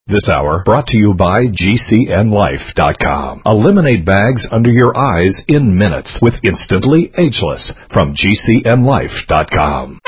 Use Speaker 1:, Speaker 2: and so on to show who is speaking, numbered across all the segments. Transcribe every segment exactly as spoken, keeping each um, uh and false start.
Speaker 1: This hour brought to you by G C N Life dot com. Eliminate bags under your eyes in minutes with Instantly Ageless from G C N Life dot com.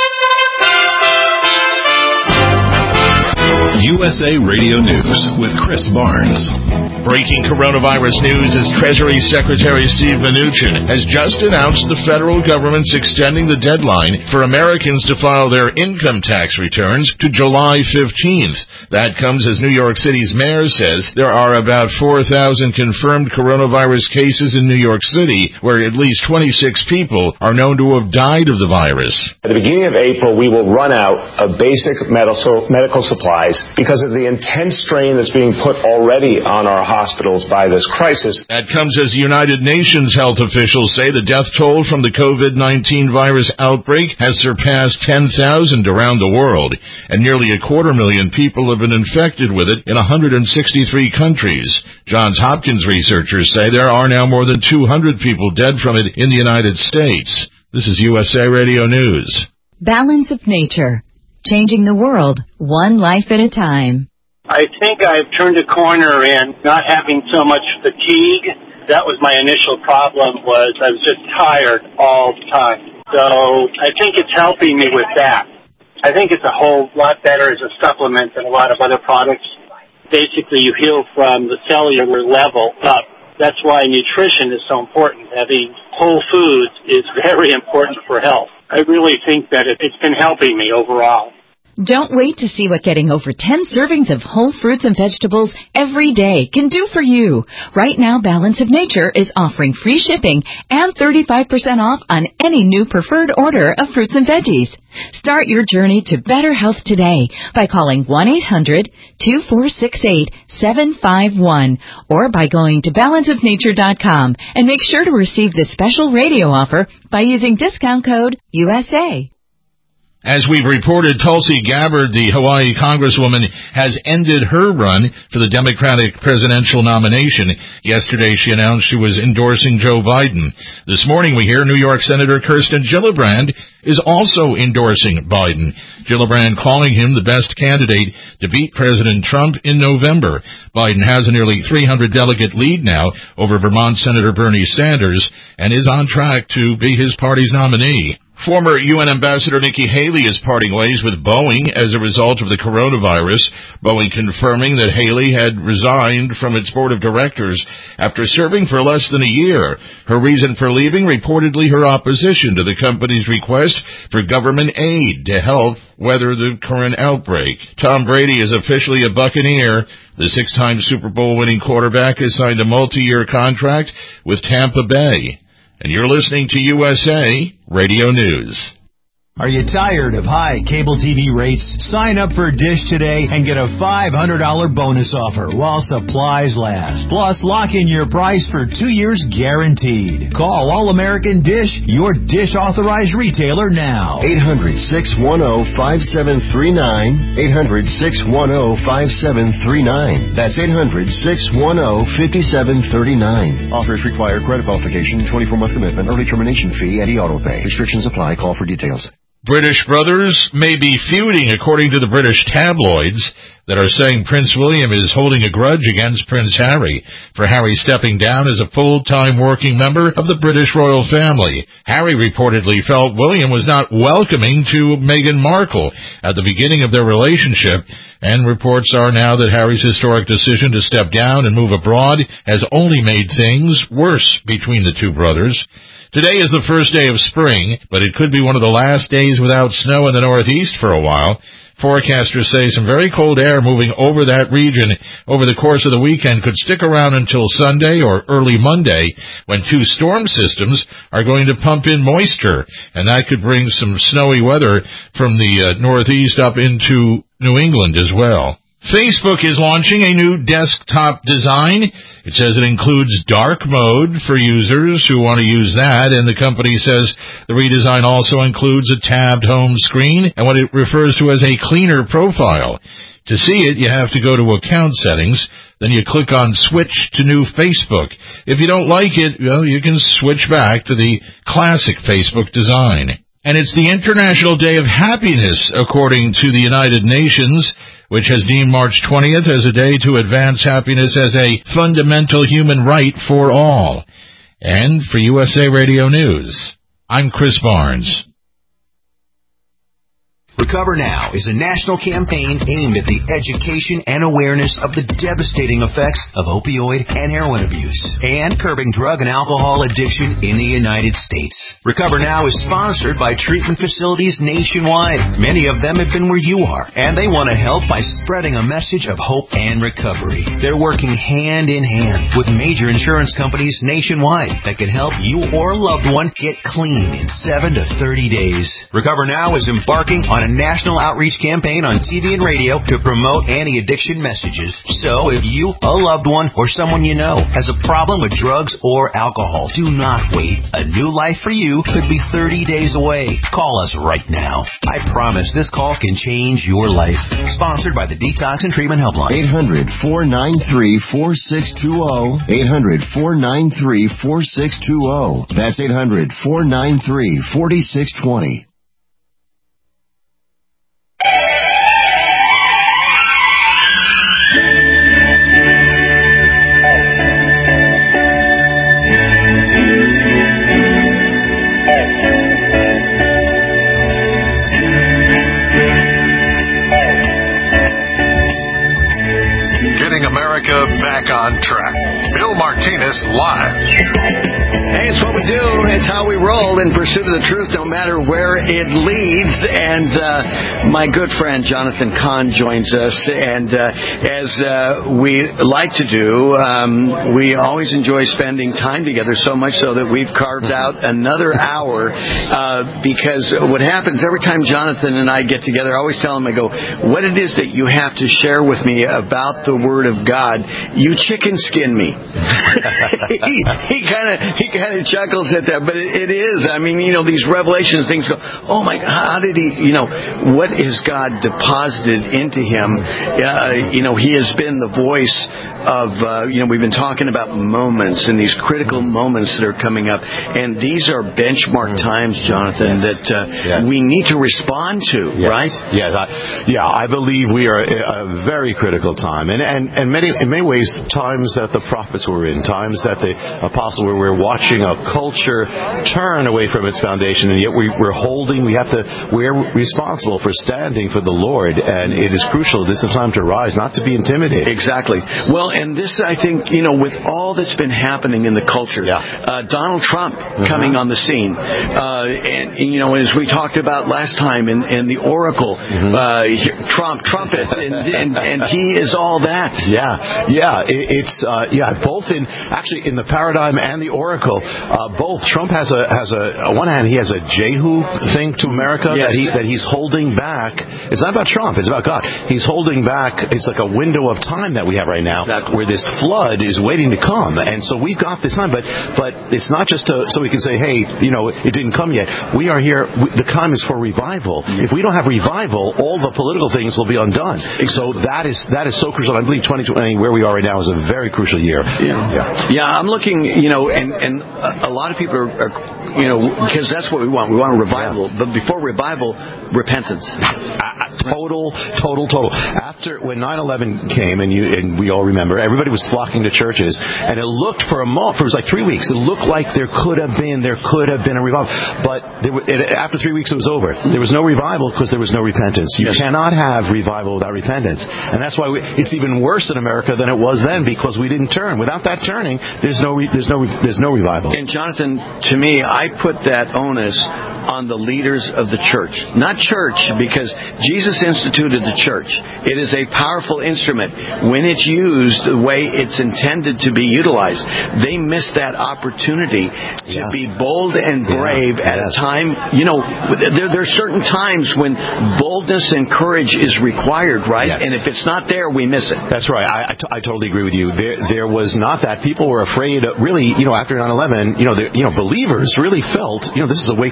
Speaker 1: U S A Radio News with Chris Barnes.
Speaker 2: Breaking coronavirus news as Treasury Secretary Steve Mnuchin has just announced the federal government's extending the deadline for Americans to file their income tax returns to July fifteenth. That comes as New York City's mayor says there are about four thousand confirmed coronavirus cases in New York City, where at least twenty-six people are known to have died of the virus.
Speaker 3: At the beginning of April, we will run out of basic medical supplies because of the intense strain that's being put already on our hospitals by this crisis.
Speaker 2: That comes as United Nations health officials say the death toll from the COVID nineteen virus outbreak has surpassed ten thousand around the world, and nearly a quarter million people have been infected with it in one hundred sixty-three countries. Johns Hopkins researchers say there are now more than two hundred people dead from it in the United States. This is U S A Radio News.
Speaker 4: Balance of Nature. Changing the world, one life at a time.
Speaker 5: I think I've turned a corner in not having so much fatigue. That was my initial problem, was I was just tired all the time. So I think it's helping me with that. I think it's a whole lot better as a supplement than a lot of other products. Basically, you heal from the cellular level up. That's why nutrition is so important. Having whole foods is very important for health. I really think that it's been helping me overall.
Speaker 4: Don't wait to see what getting over ten servings of whole fruits and vegetables every day can do for you. Right now, Balance of Nature is offering free shipping and thirty-five percent off on any new preferred order of fruits and veggies. Start your journey to better health today by calling one eight hundred two four six eight seven five one or by going to balance of nature dot com, and make sure to receive this special radio offer by using discount code U S A.
Speaker 2: As we've reported, Tulsi Gabbard, the Hawaii Congresswoman, has ended her run for the Democratic presidential nomination. Yesterday, she announced she was endorsing Joe Biden. This morning, we hear New York Senator Kirsten Gillibrand is also endorsing Biden. Gillibrand calling him the best candidate to beat President Trump in November. Biden has a nearly three hundred delegate lead now over Vermont Senator Bernie Sanders and is on track to be his party's nominee. Former U N Ambassador Nikki Haley is parting ways with Boeing as a result of the coronavirus. Boeing confirming that Haley had resigned from its board of directors after serving for less than a year. Her reason for leaving, reportedly her opposition to the company's request for government aid to help weather the current outbreak. Tom Brady is officially a Buccaneer. The six-time Super Bowl winning quarterback has signed a multi-year contract with Tampa Bay. And you're listening to U S A Radio News.
Speaker 6: Are you tired of high cable T V rates? Sign up for Dish today and get a five hundred dollars bonus offer while supplies last. Plus, lock in your price for two years guaranteed. Call All-American Dish, your Dish authorized retailer now.
Speaker 7: eight hundred, six one zero, five seven three nine. eight hundred, six one zero, five seven three nine. That's eight hundred, six one zero, five seven three nine. Offers require credit qualification, twenty-four month commitment, early termination fee, and e-auto pay. Restrictions apply. Call for details.
Speaker 2: British brothers may be feuding, according to the British tabloids, that are saying Prince William is holding a grudge against Prince Harry for Harry stepping down as a full-time working member of the British royal family. Harry reportedly felt William was not welcoming to Meghan Markle at the beginning of their relationship, and reports are now that Harry's historic decision to step down and move abroad has only made things worse between the two brothers. Today is the first day of spring, but it could be one of the last days without snow in the Northeast for a while. Forecasters say some very cold air moving over that region over the course of the weekend could stick around until Sunday or early Monday, when two storm systems are going to pump in moisture, and that could bring some snowy weather from the uh, Northeast up into New England as well. Facebook is launching a new desktop design. It says it includes dark mode for users who want to use that, and the company says the redesign also includes a tabbed home screen and what it refers to as a cleaner profile. To see it, you have to go to account settings, then you click on switch to new Facebook. If you don't like it, well, you can switch back to the classic Facebook design. And it's the International Day of Happiness, according to the United Nations, which has deemed March twentieth as a day to advance happiness as a fundamental human right for all. And for U S A Radio News, I'm Chris Barnes.
Speaker 6: Recover Now is a national campaign aimed at the education and awareness of the devastating effects of opioid and heroin abuse and curbing drug and alcohol addiction in the United States. Recover Now is sponsored by treatment facilities nationwide. Many of them have been where you are, and they want to help by spreading a message of hope and recovery. They're working hand in hand with major insurance companies nationwide that can help you or a loved one get clean in seven to thirty days. Recover Now is embarking on a national outreach campaign on T V and radio to promote anti-addiction messages. So if you, a loved one, or someone you know has a problem with drugs or alcohol, do not wait. A new life for you could be thirty days away. Call us right now. I promise this call can change your life. Sponsored by the Detox and Treatment Helpline.
Speaker 7: eight hundred, four nine three, four six two zero. eight hundred, four nine three, four six two zero. That's eight hundred, four nine three, four six two zero.
Speaker 1: America back on track. Bill Martinez live.
Speaker 8: Hey, it's what we do. It's how we roll in pursuit of the truth, no matter where it leads. And uh, my good friend Jonathan Cahn joins us. And uh, as uh, we like to do, um, we always enjoy spending time together, so much so that we've carved out another hour. Uh, because what happens every time Jonathan and I get together, I always tell him, I go, what it is that you have to share with me about the Word of God, you chicken skin me. he kind of he kind of chuckles at that, but it, it is. I mean, you know, these revelations, things go, oh my, how did he, you know, what has God deposited into him? Uh, you know, he has been the voice of, uh, you know, we've been talking about moments and these critical moments that are coming up, and these are benchmark times, Jonathan, yes. that uh, yes. we need to respond to,
Speaker 9: yes.
Speaker 8: right?
Speaker 9: Yes, I, yeah, I believe we are a very critical time, and and, and many in many ways times that the prophets were in, times that the apostles were. We're watching a culture turn away from its foundation, and yet we, we're holding. We have to. We're responsible for standing for the Lord, and it is crucial. This is time to rise, not to be intimidated.
Speaker 8: Exactly. Well, and this, I think, you know, with all that's been happening in the culture, yeah. uh, Donald Trump mm-hmm. coming on the scene, uh, and, you know, as we talked about last time, in, in the Oracle, mm-hmm. uh, Trump, trumpet, and, and, and he is all that.
Speaker 9: Yeah, yeah, it, it's uh, yeah, both in actually in the paradigm and the Oracle, uh, both. Trump has a has a on one hand he has a Jehu thing to America yes. that he that he's holding back. It's not about Trump; it's about God. He's holding back. It's like a window of time that we have right now. Exactly. Where this flood is waiting to come, and so we've got this time. But but it's not just to, so we can say, hey, you know, it didn't come yet. We are here. We, the time is for revival. Yeah. If we don't have revival, all the political things will be undone. Exactly. So that is that is so crucial. I believe twenty twenty, where we are right now, is a very crucial year.
Speaker 8: Yeah, yeah. yeah I'm looking, you know, and and a lot of people are, are you know, because that's what we want. We want a revival, yeah. but before revival, repentance.
Speaker 9: Total, total, total. After when nine eleven came, and you and we all remember, everybody was flocking to churches, and it looked for a month, for it was like three weeks. It looked like there could have been, there could have been a revival, but there, it, after three weeks, it was over. There was no revival because there was no repentance. You yes. cannot have revival without repentance, and that's why we, it's even worse in America than it was then, because we didn't turn. Without that turning, there's no, re, there's no, there's no revival.
Speaker 8: And Jonathan, to me, I put that onus on the leaders of the church. Not church, because Jesus instituted the church. It is a powerful instrument. When it's used the way it's intended to be utilized, they miss that opportunity to yeah. be bold and brave yeah. at yes. a time. You know, there, there are certain times when boldness and courage is required, right? Yes. And if it's not there, we miss it.
Speaker 9: That's right. I, I, t- I totally agree with you. There, there was not that. People were afraid, of, really, you know, after nine eleven, you know, you know, believers really felt, you know, this is a wake-up call from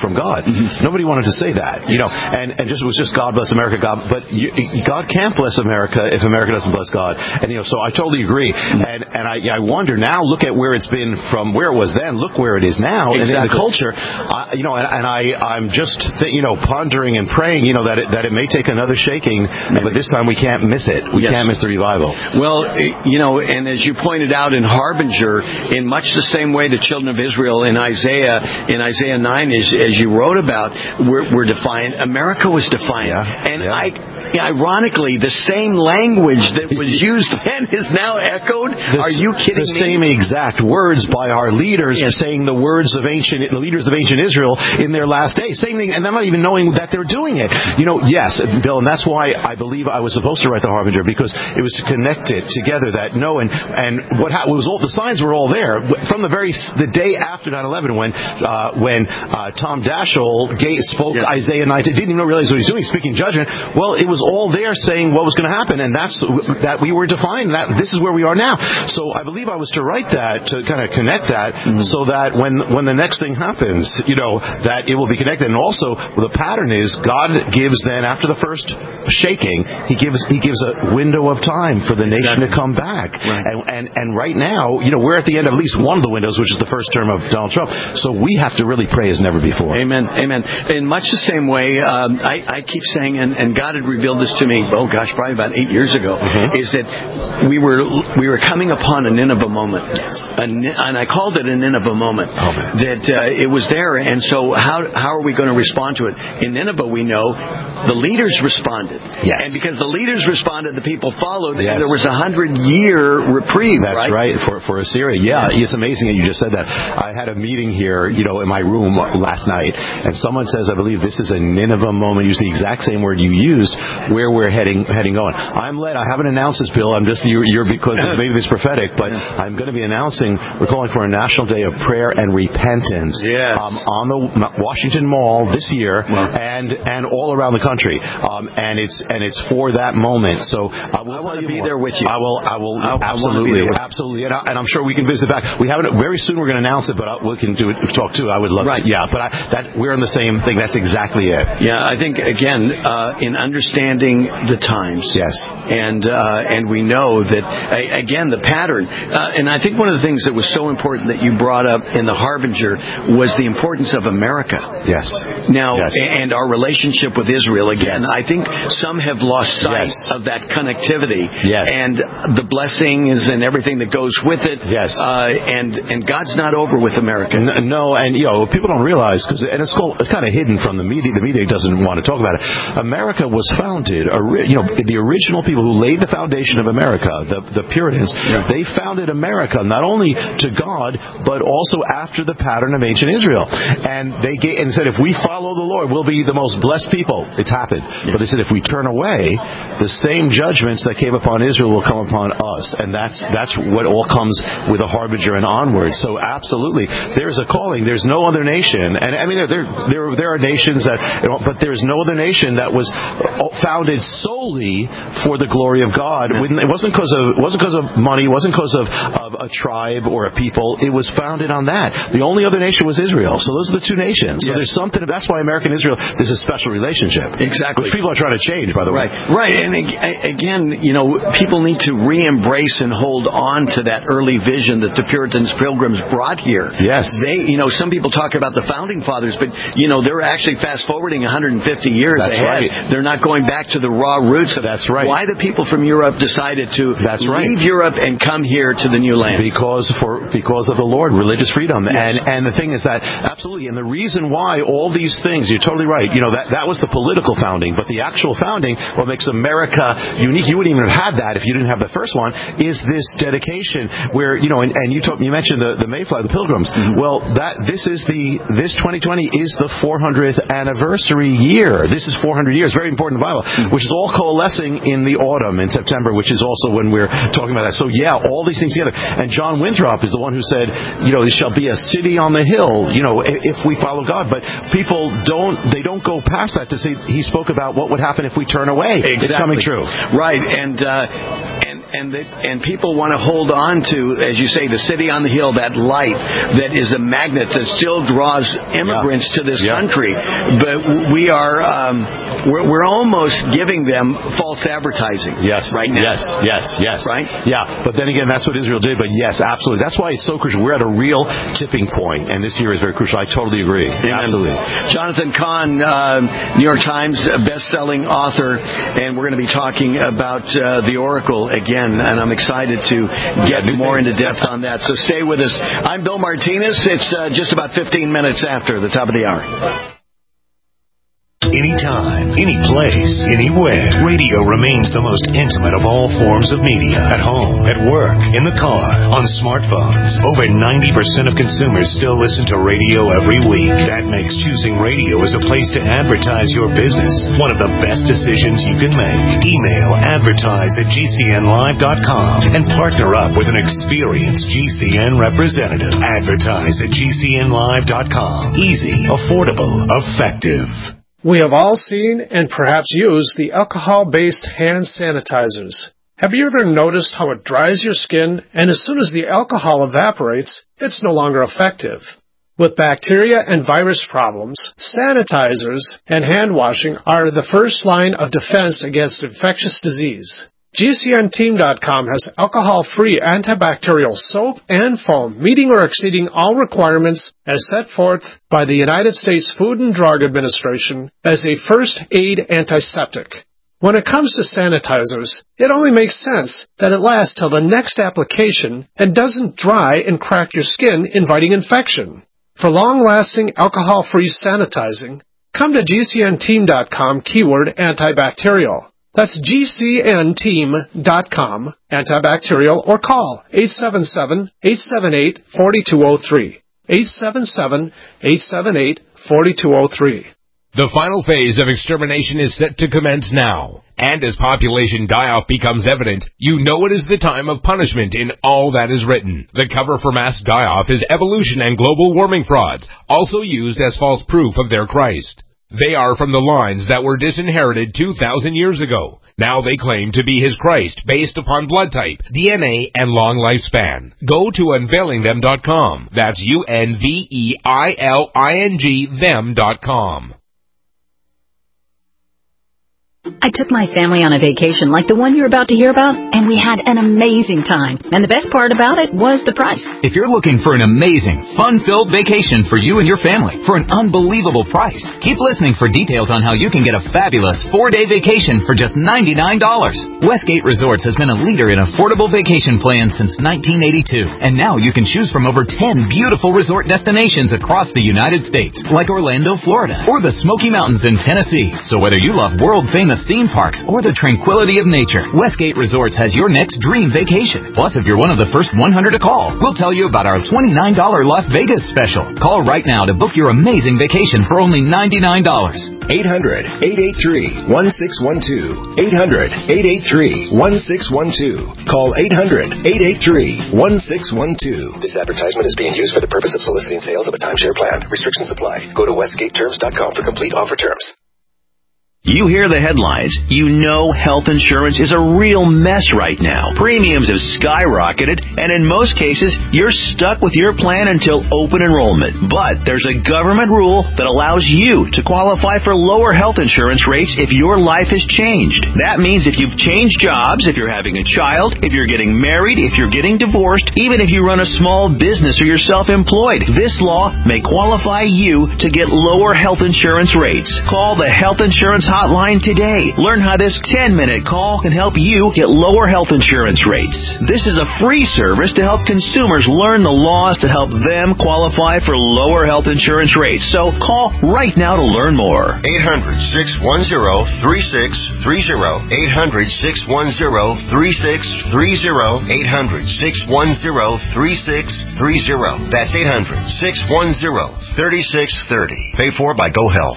Speaker 9: from God. Mm-hmm. Nobody wanted to say that, you know, and, and just it was just God bless America, God, but you, God can't bless America if America doesn't bless God. And, you know, so I totally agree. Mm-hmm. And, and I, I wonder now, look at where it's been from where it was then, look where it is now, exactly. and in the culture, uh, you know, and, and I, I'm just, th- you know, pondering and praying, you know, that it, that it may take another shaking, Maybe. but this time we can't miss it. We yes. can't miss the revival.
Speaker 8: Well, you know, and as you pointed out in Harbinger, in much the same way the children of Israel in Isaiah, in Isaiah nine, as, as you wrote about, were, were defiant. America was defiant. Yeah. And yeah. I... Ironically, the same language that was used then is now echoed. The, Are you kidding
Speaker 9: the
Speaker 8: me?
Speaker 9: The same exact words by our leaders yes. saying the words of ancient, the leaders of ancient Israel in their last days. Same thing, and they're not even knowing that they're doing it. You know, yes, Bill, and that's why I believe I was supposed to write the Harbinger, because it was to connect it together. That no, and and what happened was all the signs were all there from the very the day after nine eleven when uh, when uh, Tom Daschle spoke yes. Isaiah nine, didn't even realize what he was doing, speaking judgment. Well, it was all there saying what was going to happen, and that's that we were defined. That this is where we are now. So I believe I was to write that to kind of connect that, mm-hmm. so that when when the next thing happens, you know, that it will be connected. And also the pattern is God gives then after the first shaking, he gives he gives a window of time for the nation exactly. to come back. Right. And and and right now, you know, we're at the end of at least one of the windows, which is the first term of Donald Trump. So we have to really pray as never before.
Speaker 8: Amen. Amen. In much the same way, um, I, I keep saying, and, and God had revealed this to me, oh gosh, probably about eight years ago, mm-hmm. is that we were we were coming upon a Nineveh moment, yes. a, and I called it a Nineveh moment. Oh, that uh, it was there, and so how how are we going to respond to it? In Nineveh, we know the leaders responded,
Speaker 9: yes.
Speaker 8: and because the leaders responded, the people followed,
Speaker 9: yes.
Speaker 8: and there was a hundred year reprieve.
Speaker 9: That's
Speaker 8: right,
Speaker 9: right for for Assyria. Yeah, yeah, it's amazing that you just said that. I had a meeting here, you know, in my room last night, and someone says, I believe this is a Nineveh moment. Use the exact same word you used, where we're heading heading on. I'm led. I haven't announced this, Bill. I'm just you're, you're because maybe this prophetic, but I'm going to be announcing we're calling for a national day of prayer and repentance.
Speaker 8: Yes.
Speaker 9: Um, on the Washington Mall this year, wow. and and all around the country. Um, and it's and it's for that moment. So I will
Speaker 8: I want to
Speaker 9: be
Speaker 8: more.
Speaker 9: there
Speaker 8: with you.
Speaker 9: I will. I will
Speaker 8: I,
Speaker 9: absolutely,
Speaker 8: I
Speaker 9: absolutely, and, I, and I'm sure we can visit back. We haven't very soon. We're going to announce it, but I, we can do it. Talk too. I would love.
Speaker 8: Right.
Speaker 9: To, yeah. But I, that we're on the same thing. That's exactly it.
Speaker 8: Yeah. I think again uh, in understanding the times.
Speaker 9: Yes.
Speaker 8: And uh, and we know that uh, again the pattern. Uh, and I think one of the things that was so important that you brought up in the Harbinger was the importance of America.
Speaker 9: Yes.
Speaker 8: Now
Speaker 9: yes.
Speaker 8: and our relationship with Israel again.
Speaker 9: Yes.
Speaker 8: I think some have lost sight
Speaker 9: yes.
Speaker 8: of that connectivity.
Speaker 9: Yes.
Speaker 8: And the blessings and everything that goes with it.
Speaker 9: Yes.
Speaker 8: Uh, and and God's not over with America.
Speaker 9: No, and you know people don't realize because and it's, called, it's kind of hidden from the media. The media doesn't want to talk about it. America was founded. You know, the original people who laid the foundation of America, the the Puritans, yeah. they founded America not only to God but also after the pattern of ancient Israel. And they gave, and said if we follow the Lord, we'll be the most blessed people. It's happened. Yeah. But they said if we turn away, the same judgments that came upon Israel will come upon us. And that's that's what all comes with a Harbinger and onward. So absolutely, there's a calling. There's no other nation, and I mean there there there, there are nations that, you know, but there's no other nation that was founded solely for the glory of God. It wasn't because of it wasn't because of money. It wasn't because of, of a tribe or a people. It was founded on that. The only other nation was Israel. So those are the two nations. So yes. there's something. That's why America and Israel. There's a special relationship.
Speaker 8: Exactly.
Speaker 9: Which people are trying to change, by the
Speaker 8: right.
Speaker 9: way.
Speaker 8: Right. And again, you know, people need to re-embrace and hold on to that early vision that the Puritans, Pilgrims brought here.
Speaker 9: Yes.
Speaker 8: They, you know, some people talk about the founding fathers, but you know, they're actually fast forwarding one hundred fifty years
Speaker 9: That's
Speaker 8: ahead.
Speaker 9: Right.
Speaker 8: They're not going back to the raw roots of
Speaker 9: That's right.
Speaker 8: why the people from Europe decided to
Speaker 9: That's
Speaker 8: leave
Speaker 9: right.
Speaker 8: Europe and come here to the new land.
Speaker 9: Because for because of the Lord, religious freedom.
Speaker 8: Yes.
Speaker 9: And and the thing is that absolutely, and the reason why all these things, you're totally right. You know, that that was the political founding, but the actual founding, what makes America unique, you wouldn't even have had that if you didn't have the first one, is this dedication where, you know, and, and you talk, you mentioned the, the Mayflower, the Pilgrims. Mm-hmm. Well, that this is the this twenty twenty is the four hundredth anniversary year. This is four hundred years, very important in the Bible, mm-hmm. which is all coalescing in the autumn in September, which is also when we're talking about that. So yeah, all these things together. And John Winthrop is the one who said, you know, there shall be a city on the hill, you know, if, if we follow God. But people don't, they don't go past that to say he spoke about what would happen if we turn away.
Speaker 8: Exactly.
Speaker 9: It's coming true.
Speaker 8: Right. And, uh, and, and the, and people want to hold on to, as you say, the city on the hill, that light that is a magnet that still draws immigrants yeah. to this yeah. country. But we are um, we're, we're almost giving them false advertising.
Speaker 9: Yes,
Speaker 8: right now.
Speaker 9: Yes, yes, yes.
Speaker 8: Right.
Speaker 9: Yeah, but then again, that's what Israel did. But yes, absolutely. That's why it's so crucial. We're at a real tipping point, and this year is very crucial. I totally agree.
Speaker 8: Amen.
Speaker 9: Absolutely.
Speaker 8: Jonathan Cahn, uh, New York Times best-selling author, and we're going to be talking about uh, the Oracle again, and I'm excited to get yeah, more into depth on that. So stay with us. I'm Bill Martinez. It's uh, just about fifteen minutes after the top of the hour.
Speaker 6: Anytime, any place, anywhere. Radio remains the most intimate of all forms of media. At home, at work, in the car, on smartphones. Over ninety percent of consumers still listen to radio every week. That makes choosing radio as a place to advertise your business one of the best decisions you can make. Email advertise at G C N live dot com and partner up with an experienced G C N representative. Advertise at G C N live dot com. Easy, affordable, effective.
Speaker 10: We have all seen and perhaps used the alcohol-based hand sanitizers. Have you ever noticed how it dries your skin, and as soon as the alcohol evaporates, it's no longer effective? With bacteria and virus problems, sanitizers and hand washing are the first line of defense against infectious disease. G C N team dot com has alcohol-free antibacterial soap and foam, meeting or exceeding all requirements as set forth by the United States Food and Drug Administration as a first aid antiseptic. When it comes to sanitizers, it only makes sense that it lasts till the next application and doesn't dry and crack your skin, inviting infection. For long-lasting alcohol-free sanitizing, come to G C N team dot com keyword antibacterial. That's G C N team dot com, antibacterial, or call eight seven seven, eight seven eight, four two zero three. eight seven seven, eight seven eight, four two zero three.
Speaker 11: The final phase of extermination is set to commence now. And as population die-off becomes evident, you know it is the time of punishment in all that is written. The cover for mass die-off is evolution and global warming frauds, also used as false proof of their Christ. They are from the lines that were disinherited two thousand years ago. Now they claim to be his Christ based upon blood type, D N A, and long lifespan. Go to unveiling them dot com. That's U N V E I L I N G them dot com.
Speaker 4: I took my family on a vacation like the one you're about to hear about, and we had an amazing time. And the best part about it was the price.
Speaker 12: If you're looking for an amazing, fun-filled vacation for you and your family for an unbelievable price, keep listening for details on how you can get a fabulous four-day vacation for just ninety-nine dollars. Westgate Resorts has been a leader in affordable vacation plans since nineteen eighty-two, and now you can choose from over ten beautiful resort destinations across the United States, like Orlando, Florida, or the Smoky Mountains in Tennessee. So whether you love world-famous theme parks or the tranquility of nature, Westgate Resorts has your next dream vacation. Plus, if you're one of the first one hundred to call, we'll tell you about our twenty-nine dollars Las Vegas special. Call right now to book your amazing vacation for only ninety-nine dollars.
Speaker 13: eight hundred, eight eight three, one six one two. eight hundred, eight eight three, one six one two. Call eight hundred, eight eight three, one six one two.
Speaker 14: This advertisement is being used for the purpose of soliciting sales of a timeshare plan. Restrictions apply. Go to westgate terms dot com for complete offer terms.
Speaker 15: You hear the headlines. You know health insurance is a real mess right now. Premiums have skyrocketed, and in most cases, you're stuck with your plan until open enrollment. But there's a government rule that allows you to qualify for lower health insurance rates if your life has changed. That means if you've changed jobs, if you're having a child, if you're getting married, if you're getting divorced, even if you run a small business or you're self-employed, this law may qualify you to get lower health insurance rates. Call the Health Insurance Hotline today. Learn how this ten-minute call can help you get lower health insurance rates. This is a free service to help consumers learn the laws to help them qualify for lower health insurance rates. So call right now to learn more.
Speaker 14: eight hundred, six one zero, three six three zero. eight hundred, six one zero, three six three zero. eight hundred, six one zero, three six three zero. That's eight hundred, six one zero, three six three zero. Paid for by GoHealth.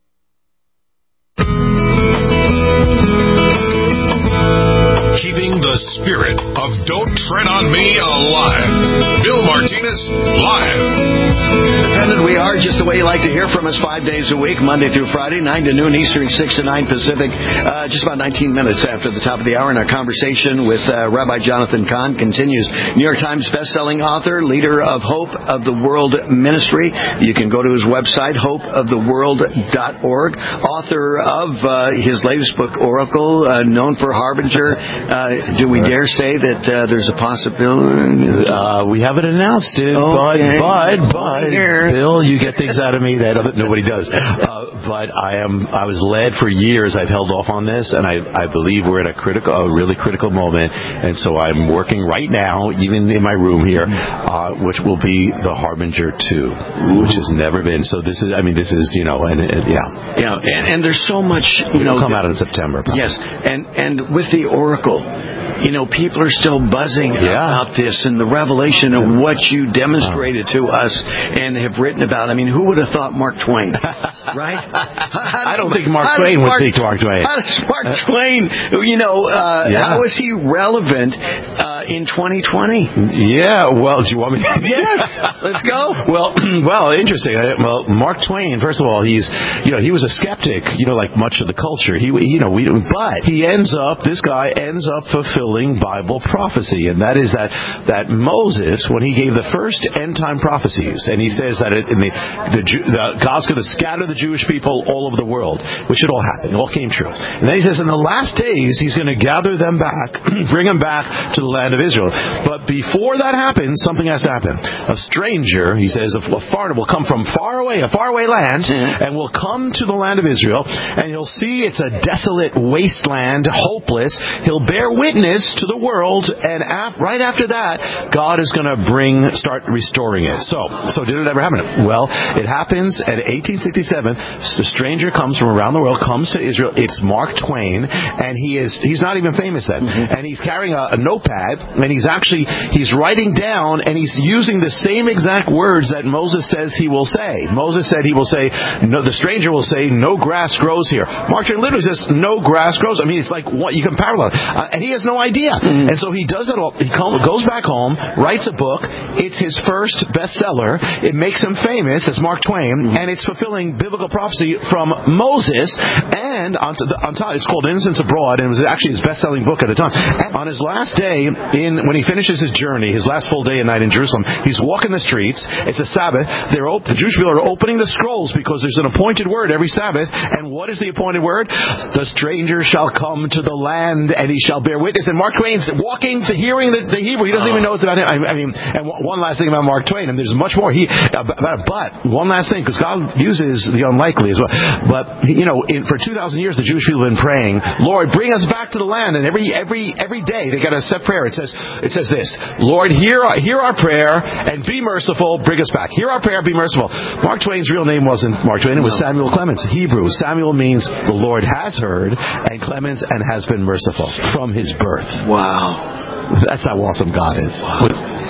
Speaker 1: Keeping the the spirit of Don't Tread on Me alive. Bill Martinez, live.
Speaker 8: Dependent we are, just the way you like to hear from us five days a week, Monday through Friday, nine to noon Eastern, six to nine Pacific. Uh, just about nineteen minutes after the top of the hour, and our conversation with uh, Rabbi Jonathan Cahn continues. New York Times bestselling author, leader of Hope of the World Ministry. You can go to his website, hope of the world dot org. Author of uh, his latest book, Oracle, uh, known for Harbinger. Uh, do we dare say that uh, there's a possibility?
Speaker 9: Uh, we haven't announced it,
Speaker 8: okay.
Speaker 9: but, but, but, Bill, you get things out of me that other, nobody does. Uh, but I am, I was led for years. I've held off on this, and I, I believe we're at a critical, a really critical moment. And so I'm working right now, even in my room here, uh, which will be the Harbinger two, which has never been. So this is, I mean, this is, you know, and, and yeah,
Speaker 8: yeah, and, and there's so much, you
Speaker 9: It'll
Speaker 8: know,
Speaker 9: come out in September. Probably.
Speaker 8: Yes, and and with the Oracle, you know, people are still buzzing
Speaker 9: yeah.
Speaker 8: about this and the revelation of what you demonstrated to us and have written about. I mean, who would have thought Mark Twain, right?
Speaker 9: I don't think Mark Twain would think Mark Twain.
Speaker 8: How does Mark Twain, you know, uh, yeah. how is he relevant uh, in twenty twenty?
Speaker 9: Yeah, well, do you want me to?
Speaker 8: Yes, let's go.
Speaker 9: Well, well, interesting. Well, Mark Twain, first of all, he's, you know, he was a skeptic, you know, like much of the culture. He, you know, we, but he ends up, this guy ends up fulfilling Bible prophecy, and that is that that Moses, when he gave the first end time prophecies, and he says that in the, the, the God's going to scatter the Jewish people all over the world, which it all happened, it all came true. And then he says in the last days he's going to gather them back, bring them back to the land of Israel. But before that happens, something has to happen. A stranger, he says, a foreigner will come from far away, a faraway land, and will come to the land of Israel, and he'll see it's a desolate wasteland, hopeless. He'll bear witness to the world, and af- right after that, God is going to bring, start restoring it. So, so did it ever happen? Well, it happens at eighteen sixty-seven. The stranger comes from around the world, comes to Israel. It's Mark Twain, and he is, he's not even famous then. Mm-hmm. And he's carrying a, a notepad, and he's actually, he's writing down, and he's using the same exact words that Moses says he will say. Moses said he will say, no, the stranger will say, no grass grows here. Mark Twain literally says, no grass grows. I mean, it's like what you can parallel. Uh, and he has no idea. Mm-hmm. And so he does it all. He come, goes back home, writes a book. It's his first bestseller. It makes him famous as Mark Twain, mm-hmm. and it's fulfilling biblical prophecy from Moses. And on, the, on top, it's called Innocents Abroad, and it was actually his best-selling book at the time. And on his last day, in when he finishes his journey, his last full day and night in Jerusalem, he's walking the streets. It's a Sabbath. They're op- the Jewish people are opening the scrolls because there's an appointed word every Sabbath. And what is the appointed word? The stranger shall come to the land, and he shall bear witness. And Mark Twain's walking, to hearing the, the Hebrew. He doesn't even know it's about him. I, I mean, and one last thing about Mark Twain, and there's much more. He, about it, but one last thing, because God uses the unlikely as well. But you know, in, for two thousand years, the Jewish people have been praying, Lord, bring us back to the land. And every every every day they got a set prayer. It says it says this: Lord, hear our, hear our prayer and be merciful. Bring us back. Hear our prayer, be merciful. Mark Twain's real name wasn't Mark Twain. It was Samuel Clemens. Hebrew. Samuel means the Lord has heard, and Clemens and has been merciful from his birth.
Speaker 8: Wow.
Speaker 9: That's how awesome God is.
Speaker 8: Wow.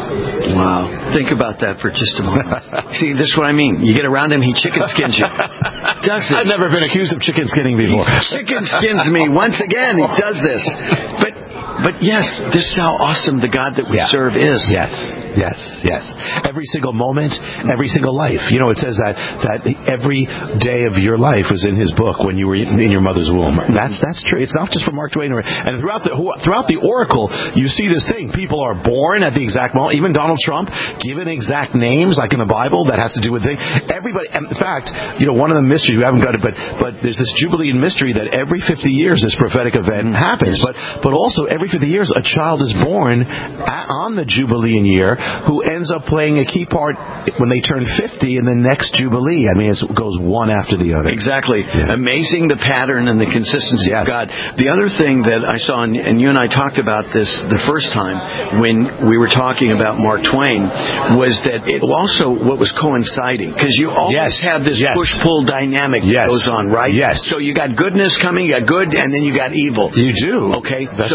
Speaker 8: Wow. Think about that for just a moment. See, this is what I mean. You get around him, he chicken skins you. Does this.
Speaker 9: I've never been accused of chicken skinning before.
Speaker 8: He chicken skins me. Once again, he does this. But But yes, this is how awesome the God that we yeah. serve is.
Speaker 9: Yes, yes, yes. Every single moment, every single life. You know, it says that that every day of your life was in His book when you were in your mother's womb. That's that's true. It's not just for Mark Twain. And throughout the throughout the Oracle, you see this thing. People are born at the exact moment. Even Donald Trump, given exact names, like in the Bible, that has to do with things. Everybody. In fact, you know, one of the mysteries we haven't got it, but but there's this Jubilee mystery that every fifty years this prophetic event happens. But but also every fifty years a child is born at, on the Jubilean year who ends up playing a key part when they turn fifty in the next Jubilee. I mean, it goes one after the other.
Speaker 8: Exactly.
Speaker 9: Yeah.
Speaker 8: Amazing the pattern and the consistency
Speaker 9: yes.
Speaker 8: of God. The other thing that I saw, and you and I talked about this the first time when we were talking about Mark Twain, was that it also what was coinciding. Because you always
Speaker 9: yes.
Speaker 8: have this
Speaker 9: yes.
Speaker 8: push-pull dynamic
Speaker 9: yes.
Speaker 8: that goes on, right?
Speaker 9: Yes.
Speaker 8: So you got goodness coming, you got good, and then you got evil.
Speaker 9: You do.
Speaker 8: Okay.
Speaker 9: That's
Speaker 8: so
Speaker 9: right.
Speaker 8: now we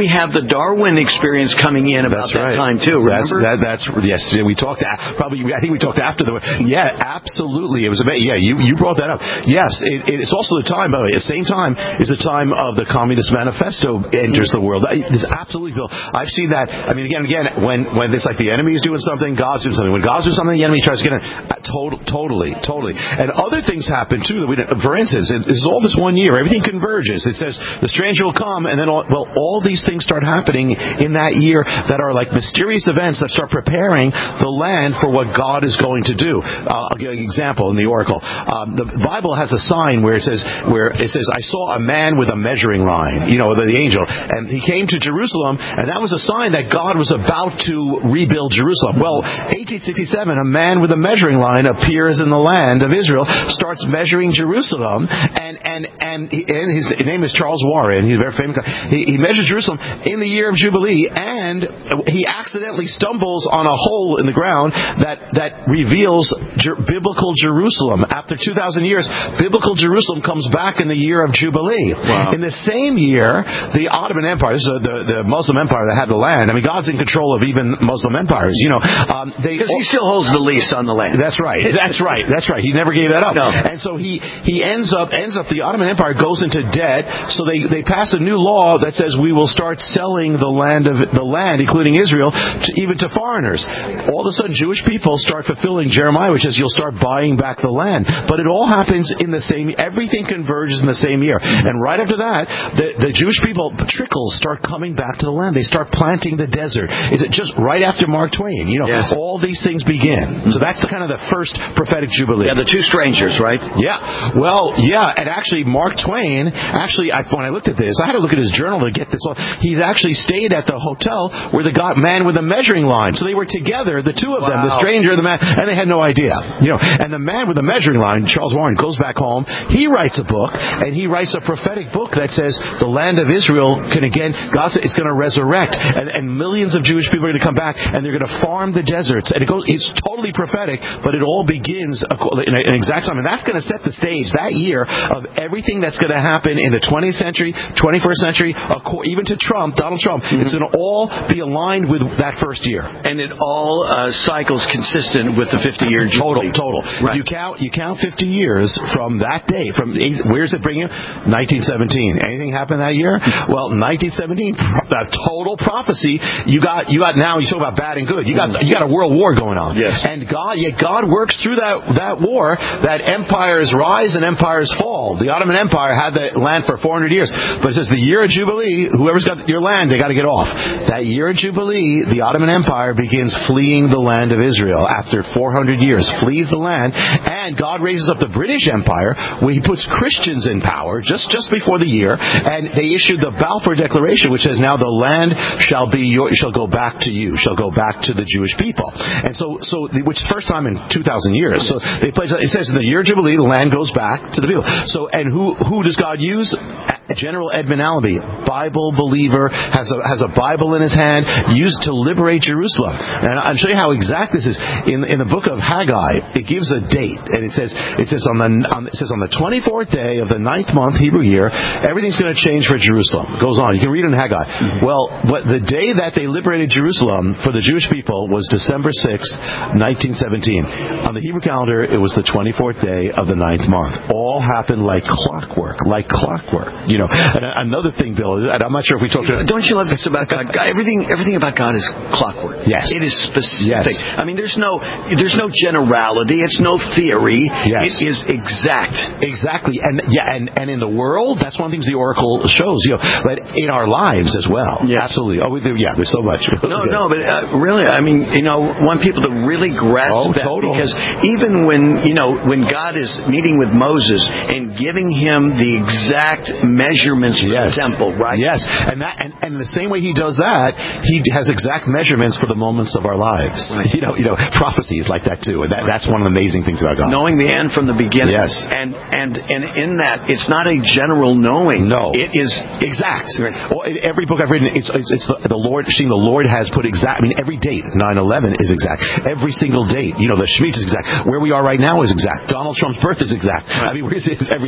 Speaker 8: we have the Darwin experience coming in about
Speaker 9: that's
Speaker 8: that
Speaker 9: right.
Speaker 8: time too. Remember?
Speaker 9: That's, that, that's yes. We talked probably. I think we talked after the. Yeah, absolutely. It was amazing. Yeah, you you brought that up. Yes, it, it's also the time. By the way, at the same time is the time of the Communist Manifesto enters the world. It's absolutely. I've seen that. I mean, again, again, when when it's like the enemy is doing something, God's doing something. When God's doing something, the enemy tries to get in. Total, totally, totally. And other things happen too. That we, for instance, this is all this one year. Everything converges. It says the stranger will come, and then all, well, all these things start happening in that year that are like mysterious events that start preparing the land for what God is going to do. Uh, I'll give you an example in the Oracle. Um, the Bible has a sign where it says, where it says, I saw a man with a measuring line. You know, the, the angel, and he came to Jerusalem, and that was a sign that God was about to rebuild Jerusalem. Well, eighteen sixty-seven, a man with a measuring line appears in the land of Israel, starts measuring Jerusalem, and and and, he, and his name is Charles Warren. He's a very famous guy. He, he measures Jerusalem in the year of Jubilee, and he accidentally stumbles on a hole in the ground that that reveals Jer- biblical Jerusalem. After two thousand years, biblical Jerusalem comes back in the year of Jubilee.
Speaker 8: Wow.
Speaker 9: In the same year, the Ottoman Empire, this is the, the Muslim empire that had the land. I mean, God's in control of even Muslim empires. You know, um, they
Speaker 8: because he still holds the lease on the land.
Speaker 9: That's right. That's right. That's right. He never gave that up.
Speaker 8: No.
Speaker 9: And so he, he ends up ends up the Ottoman Empire goes into debt. So they, they pass a new law that says we will start selling the land of the land, including Israel, to, even to foreigners. All of a sudden, Jewish people start fulfilling Jeremiah, which says you'll start buying back the land. But it all happens in the same. Everything converges in the same year. And right after that, the, the Jewish people trickles start coming back to the land. They start planting the desert. Is it just right after Mark Twain? You know,
Speaker 8: yes.
Speaker 9: all these things begin. So that's the kind of the first prophetic jubilee.
Speaker 8: Yeah, the two strangers, right?
Speaker 9: Yeah. Well, yeah, and actually Mark Twain, actually, I, when I looked at this, I had to look at his journal to get this. He's actually stayed at the hotel where the God, man with a measuring line. So they were together, the two of
Speaker 8: wow.
Speaker 9: them, the stranger and the man, and they had no idea. You know, and the man with the measuring line, Charles Warren, goes back home. He writes a book, and he writes a prophetic book that says the land of Israel can again, God said it's going to resurrect, and, and millions of Jewish people are going to come back, and they're going to farm the deserts. And it goes, it's totally prophetic, but it all begins in an exact time, and that's going to set the stage that year of everything that's going to happen in the twentieth century, twenty-first century, even to Trump, Donald Trump. Mm-hmm. It's going to all be aligned with that first year,
Speaker 8: and it all uh, cycles consistent with the fifty-year
Speaker 9: jubilee. Total, total.
Speaker 8: Right.
Speaker 9: You count, you count fifty years from that day. From where does it bring you? nineteen seventeen. Anything happened that year? Well, nineteen seventeen, that total prophecy. You got, you got now. You talk about bad and good. You got, you got a world war going on.
Speaker 8: Yes.
Speaker 9: And God, yet God works through that that war. That empires rise and empires fall. The Ottoman Empire had the land for four hundred years, but it says the year of Jubilee. Whoever's got your land, they got to get off. That year of Jubilee, the Ottoman Empire begins fleeing the land of Israel after four hundred years. Flees the land, and God raises up the British Empire, where He puts Christians in power just just before the year, and they issued the Balfour Declaration, which says now the land shall be your, shall go back to you, shall go back to the Jewish people. And so, so the, which is the first time in two thousand years. So they place, it says in the year of Jubilee, the land goes back to the people. So, and who who does God use? General Edmund Allenby, Bible believer, has a has a Bible in his hand, used to liberate Jerusalem. And I'll show you how exact this is. In in the book of Haggai, it gives a date, and it says it says on the on, it says on the twenty-fourth day of the ninth month Hebrew year, everything's going to change for Jerusalem. It goes on. You can read it in Haggai. Mm-hmm. Well, what the day that they liberated Jerusalem for the Jewish people was December sixth, nineteen seventeen. On the Hebrew calendar, it was the twenty-fourth day of the ninth month. All happened like clockwork, like clockwork. You know, and another thing, Bill, and I'm not sure if we talked about.
Speaker 8: Don't you love this about God? God? Everything, everything about God is clockwork.
Speaker 9: Yes,
Speaker 8: it is specific.
Speaker 9: Yes.
Speaker 8: I mean, there's no, there's no generality. It's no theory.
Speaker 9: Yes.
Speaker 8: It is exact.
Speaker 9: Exactly, and yeah, and, and in the world, that's one of the things the Oracle shows. You know, but in our lives as well.
Speaker 8: Yes.
Speaker 9: Absolutely. Oh, yeah. There's so much.
Speaker 8: No, no, but uh, really, I mean, you know, want people to really grasp
Speaker 9: oh,
Speaker 8: that
Speaker 9: total.
Speaker 8: Because even when you know when God is meeting with Moses and giving him the exact measurements for
Speaker 9: yes.
Speaker 8: the temple, right?
Speaker 9: Yes, and that and, and the same way he does that, he has exact measurements for the moments of our lives. Right. You know, you know, prophecies like that too, and that, that's one of the amazing things about God.
Speaker 8: Knowing the end from the beginning.
Speaker 9: Yes,
Speaker 8: and and and in that, it's not a general knowing.
Speaker 9: No,
Speaker 8: it is
Speaker 9: exact. Right. Well, in every book I've written, it's it's, it's the, the Lord. Seeing the Lord has put exact. I mean, every date, nine eleven is exact. Every single date, you know, the Shemitah is exact. Where we are right now is exact. Donald Trump's birth is exact. Right. I mean, it's everything.
Speaker 8: This moment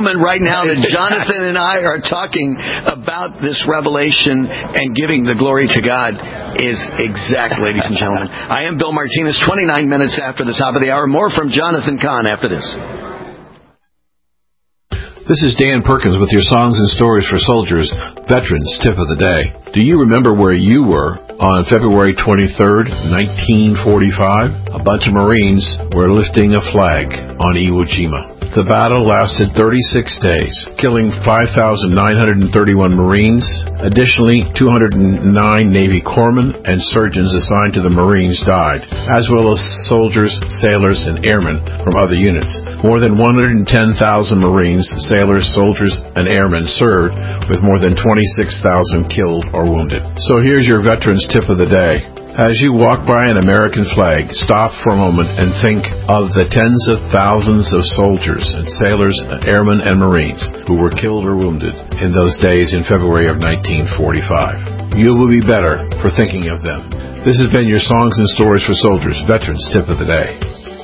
Speaker 8: moment right now that Jonathan and I are talking about this revelation and giving the glory to God is exact, ladies and gentlemen. I am Bill Martinez, twenty-nine minutes after the top of the hour. More from Jonathan Cahn after this.
Speaker 9: This is Dan Perkins with your Songs and Stories for Soldiers, Veterans Tip of the Day. Do you remember where you were on February twenty-third, nineteen forty-five? A bunch of Marines were lifting a flag on Iwo Jima. The battle lasted thirty-six days, killing five thousand nine hundred thirty-one Marines. Additionally, two hundred nine Navy corpsmen and surgeons assigned to the Marines died, as well as soldiers, sailors, and airmen from other units. More than one hundred ten thousand Marines, sailors, soldiers, and airmen served, with more than twenty-six thousand killed or wounded. So here's your Veterans Tip of the Day. As you walk by an American flag, stop for a moment and think of the tens of thousands of soldiers and sailors, airmen, and Marines who were killed or wounded in those days in February of nineteen forty-five. You will be better for thinking of them. This has been your Songs and Stories for Soldiers, Veterans Tip of the Day.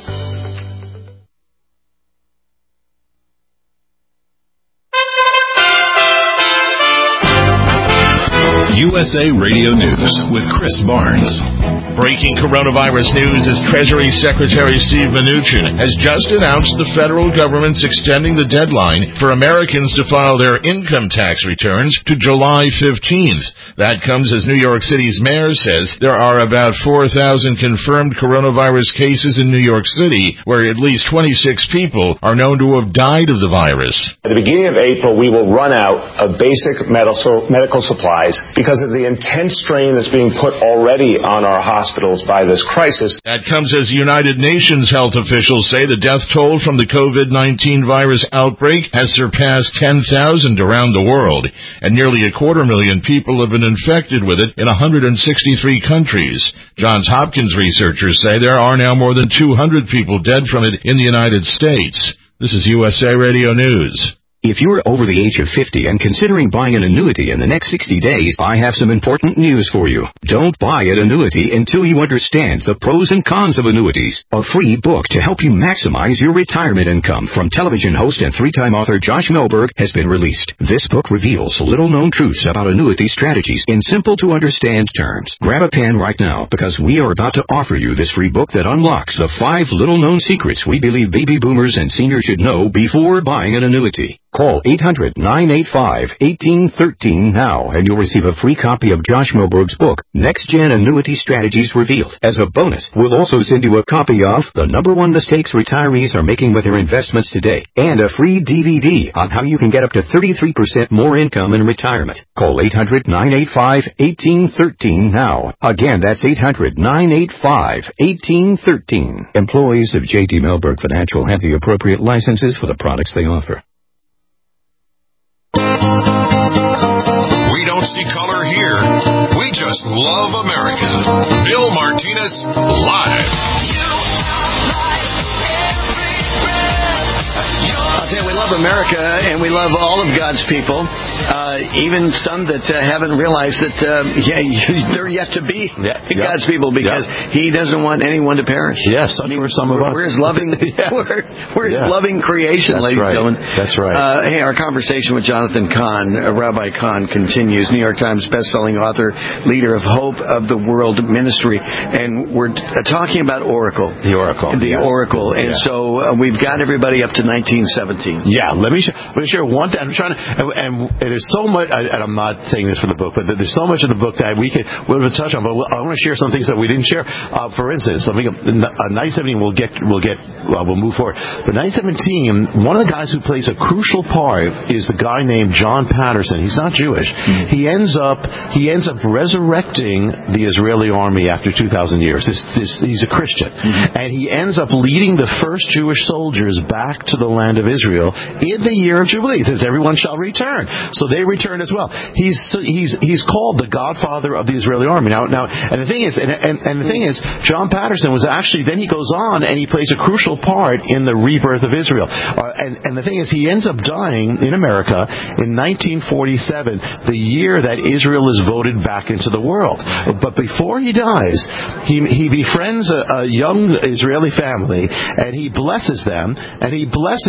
Speaker 1: U S A Radio News with Chris Barnes.
Speaker 2: Breaking coronavirus news as Treasury Secretary Steve Mnuchin has just announced the federal government's extending the deadline for Americans to file their income tax returns to July fifteenth. That comes as New York City's mayor says there are about four thousand confirmed coronavirus cases in New York City, where at least twenty-six people are known to have died of the virus.
Speaker 3: At the beginning of April, we will run out of basic medical supplies because of the intense strain that's being put already on our hospitals by this crisis.
Speaker 2: That comes as United Nations health officials say the death toll from the COVID nineteen virus outbreak has surpassed ten thousand around the world, and nearly a quarter million people have been infected with it in one hundred sixty-three countries. Johns Hopkins researchers say there are now more than two hundred people dead from it in the United States. This is U S A Radio News.
Speaker 16: If you're over the age of fifty and considering buying an annuity in the next sixty days, I have some important news for you. Don't buy an annuity until you understand the pros and cons of annuities. A free book to help you maximize your retirement income from television host and three-time author Josh Melberg has been released. This book reveals little-known truths about annuity strategies in simple-to-understand terms. Grab a pen right now, because we are about to offer you this free book that unlocks the five little-known secrets we believe baby boomers and seniors should know before buying an annuity. Call eight hundred, nine eight five, one eight one three now, and you'll receive a free copy of Josh Melberg's book, Next Gen Annuity Strategies Revealed. As a bonus, we'll also send you a copy of The Number One Mistakes Retirees Are Making with Their Investments Today, and a free D V D on how you can get up to thirty-three percent more income in retirement. Call eight hundred, nine eight five, one eight one three now. Again, that's eight hundred, nine eight five, one eight one three. Employees of J D Melberg Financial have the appropriate licenses for the products they offer.
Speaker 1: We don't see color here. We just love America. Bill Martinez, live.
Speaker 8: I'll tell you, we love America, and we love all of God's people, uh, even some that uh, haven't realized that uh, yeah, they're yet to be yeah, God's yeah. people, because yeah. He doesn't want anyone to perish.
Speaker 9: Yes, I mean, for some of
Speaker 8: we're,
Speaker 9: us.
Speaker 8: We're His loving, yes. we're, we're His yeah. loving creation,
Speaker 9: That's
Speaker 8: ladies
Speaker 9: right.
Speaker 8: and gentlemen.
Speaker 9: That's right.
Speaker 8: Uh, hey, our conversation with Jonathan Cahn, uh, Rabbi Cahn, continues. New York Times bestselling author, leader of Hope of the World Ministry, and we're uh, talking about Oracle.
Speaker 9: The Oracle.
Speaker 8: The
Speaker 9: yes.
Speaker 8: Oracle, and yeah. so uh, we've got everybody up to nineteen seventeen.
Speaker 9: Yeah, let me sh- let me share one thing. I'm trying to, and, and, and there's so much. I, and I'm not saying this for the book, but there's so much of the book that we could we'll touch on. But we'll, I want to share some things that we didn't share. Uh, for instance, let me go. Uh, nineteen seventeen, we'll get we'll get uh, we'll move forward. But nineteen seventeen, one of the guys who plays a crucial part is the guy named John Patterson. He's not Jewish. Mm-hmm. He ends up he ends up resurrecting the Israeli army after two thousand years. This, this he's a Christian, mm-hmm. and he ends up leading the first Jewish soldiers back to the land of Israel in the year of Jubilee. He says everyone shall return. So they return as well. He's he's he's called the Godfather of the Israeli army. Now now and the thing is and, and, and the thing is John Patterson was actually then he goes on and he plays a crucial part in the rebirth of Israel. Uh, and and the thing is he ends up dying in America in nineteen forty-seven, the year that Israel is voted back into the world. But before he dies, he he befriends a, a young Israeli family and he blesses them and he blesses their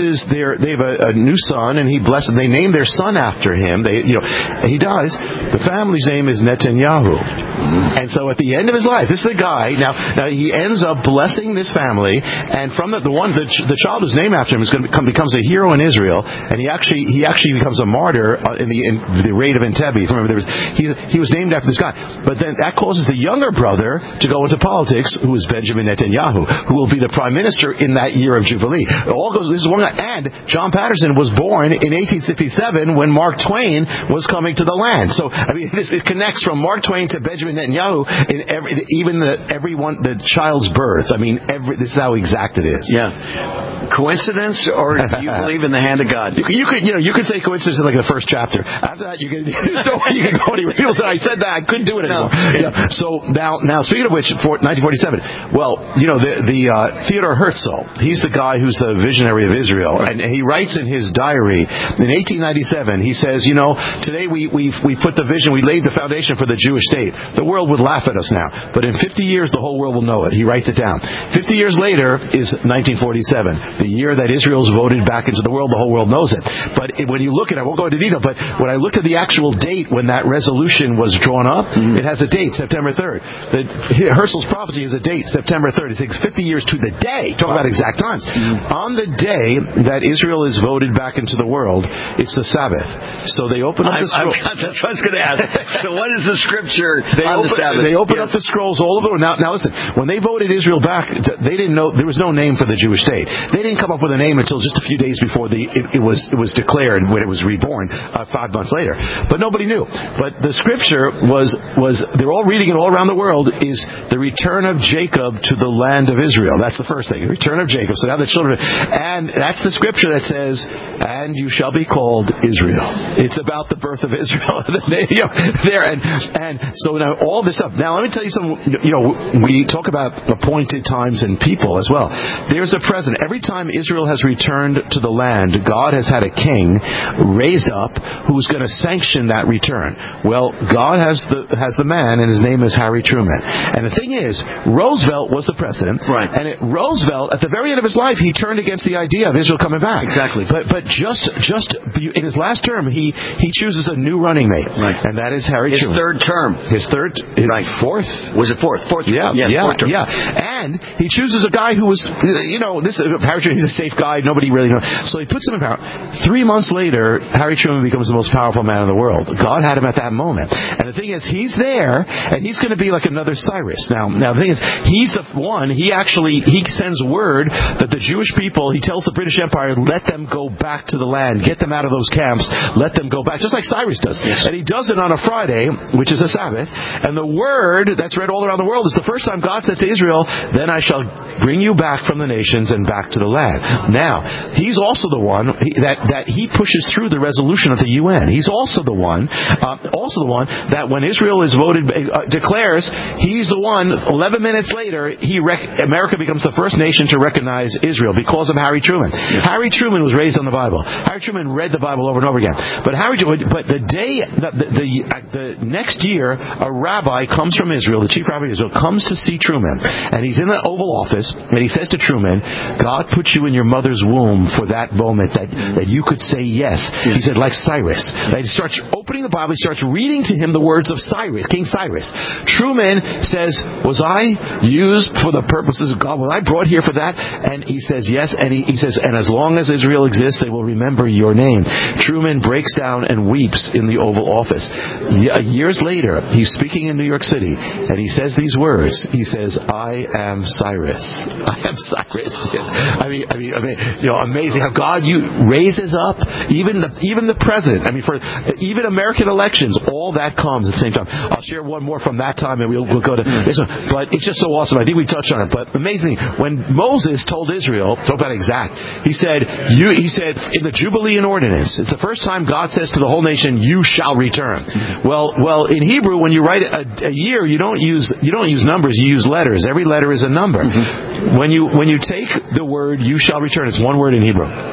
Speaker 9: their they have a, a new son, and he blessed them. They name their son after him. They, you know, he dies. The family's name is Netanyahu, and so at the end of his life, this is the guy. Now, now he ends up blessing this family, and from the, the one the, the child who's named after him is going to become becomes a hero in Israel, and he actually he actually becomes a martyr in the in the raid of Entebbe. Remember, there was he he was named after this guy, but then that causes the younger brother to go into politics, who is Benjamin Netanyahu, who will be the prime minister in that year of Jubilee. It all goes. This is one guy, and John Patterson was born in eighteen sixty-seven when Mark Twain was coming to the land. So I mean, this it connects from Mark Twain to Benjamin Netanyahu in every even the everyone the child's birth. I mean, every this is how exact it is.
Speaker 8: Yeah. Coincidence, or do you believe in the hand of God?
Speaker 9: You, you could, you know, you could say coincidence in like the first chapter. After that, you can there's no way you can go anywhere. People said I said that, I couldn't do it anymore. No. Yeah. So now, now speaking of which, for nineteen forty-seven. Well, you know, the the uh, Theodor Herzl, he's the guy who's the visionary of Israel, and he writes in his diary in eighteen ninety-seven. He says, you know, today we we we put the vision, we laid the foundation for the Jewish state. The world would laugh at us now, but in fifty years, the whole world will know it. He writes it down. fifty years later is nineteen forty-seven. The year that Israel's voted back into the world, the whole world knows it. But it, when you look at it, I won't go into detail, but when I looked at the actual date when that resolution was drawn up, mm-hmm. it has a date, September third. The, Herzl's prophecy is a date, September third. It takes fifty years to the day. Talk about exact times. Mm-hmm. On the day that Israel is voted back into the world, it's the Sabbath. So they open up
Speaker 8: I'm,
Speaker 9: the scroll.
Speaker 8: That's what I was going to ask. So what is the scripture
Speaker 9: they
Speaker 8: on
Speaker 9: open,
Speaker 8: the Sabbath?
Speaker 9: They open
Speaker 8: yes.
Speaker 9: up the scrolls all over the world. Now, now listen, when they voted Israel back, they didn't know, there was no name for the Jewish state. They didn't come up with a name until just a few days before the it, it was it was declared when it was reborn uh, five months later. But nobody knew. But the scripture was was they're all reading it all around the world is the return of Jacob to the land of Israel. That's the first thing. The return of Jacob. So now the children, and that's the scripture that says, "And you shall be called Israel." It's about the birth of Israel. you know, there and and so now all this stuff. Now let me tell you something. You know, we talk about appointed times and people as well. There's a president. Every time Israel has returned to the land, God has had a king raised up who's going to sanction that return. Well, God has the has the man, and his name is Harry Truman. And the thing is, Roosevelt was the president,
Speaker 8: right?
Speaker 9: And it, Roosevelt, at the very end of his life, he turned against the idea of Israel coming back.
Speaker 8: Exactly.
Speaker 9: But but just just in his last term, he he chooses a new running mate,
Speaker 8: right?
Speaker 9: And that is Harry
Speaker 8: his
Speaker 9: Truman.
Speaker 8: His third term.
Speaker 9: His third, his
Speaker 8: right?
Speaker 9: Fourth
Speaker 8: was it fourth? Fourth.
Speaker 9: Yeah,
Speaker 8: yes,
Speaker 9: yeah,
Speaker 8: fourth term.
Speaker 9: yeah. And he chooses a guy who was, you know, this Harry Truman. He's a safe guy. Nobody really knows. So he puts him in power. Three months later, Harry Truman becomes the most powerful man in the world. God had him at that moment. And the thing is, he's there, and he's going to be like another Cyrus. Now, now the thing is, he's the one. He actually he sends word that the Jewish people. He tells the British Empire, let them go back to the land, get them out of those camps, let them go back, just like Cyrus does. Yes. And he does it on a Friday, which is a Sabbath. And the word that's read all around the world is the first time God says to Israel, "Then I shall bring you back from the nations and back to the land." Now, he's also the one that that he pushes through the resolution of the U N. He's also the one, uh, also the one that when Israel is voted, uh, declares he's the one. Eleven minutes later, he rec- America becomes the first nation to recognize Israel because of Harry Truman. Yeah. Harry Truman was raised on the Bible. Harry Truman read the Bible over and over again. But Harry, but the day, the the, the, the next year, a rabbi comes from Israel, the chief rabbi of Israel, comes to see Truman, and he's in the Oval Office, and he says to Truman, "God put you in your mother's womb for that moment that, that you could say yes." yes. He said, like Cyrus. And he starts opening the Bible, he starts reading to him the words of Cyrus, King Cyrus. Truman says, "Was I used for the purposes of God? Was I brought here for that?" And he says, "Yes." And he, he says, "And as long as Israel exists, they will remember your name." Truman breaks down and weeps in the Oval Office. Years later, he's speaking in New York City, and he says these words. He says, "I am Cyrus. I am Cyrus." I mean, I mean, I mean, you know, amazing how God you raises up even the even the president. I mean, for even American elections, all that comes at the same time. I'll share one more from that time, and we'll, we'll go to this one. But it's just so awesome. I think we touched on it. But amazing, when Moses told Israel, talk about exact. He said, "You." He said in the Jubilee and Ordinance, it's the first time God says to the whole nation, "You shall return." Well, well, in Hebrew, when you write a, a year, you don't use you don't use numbers. You use letters. Every letter is a number. Mm-hmm. When you when you take the word "you shall return," it's one word in Hebrew.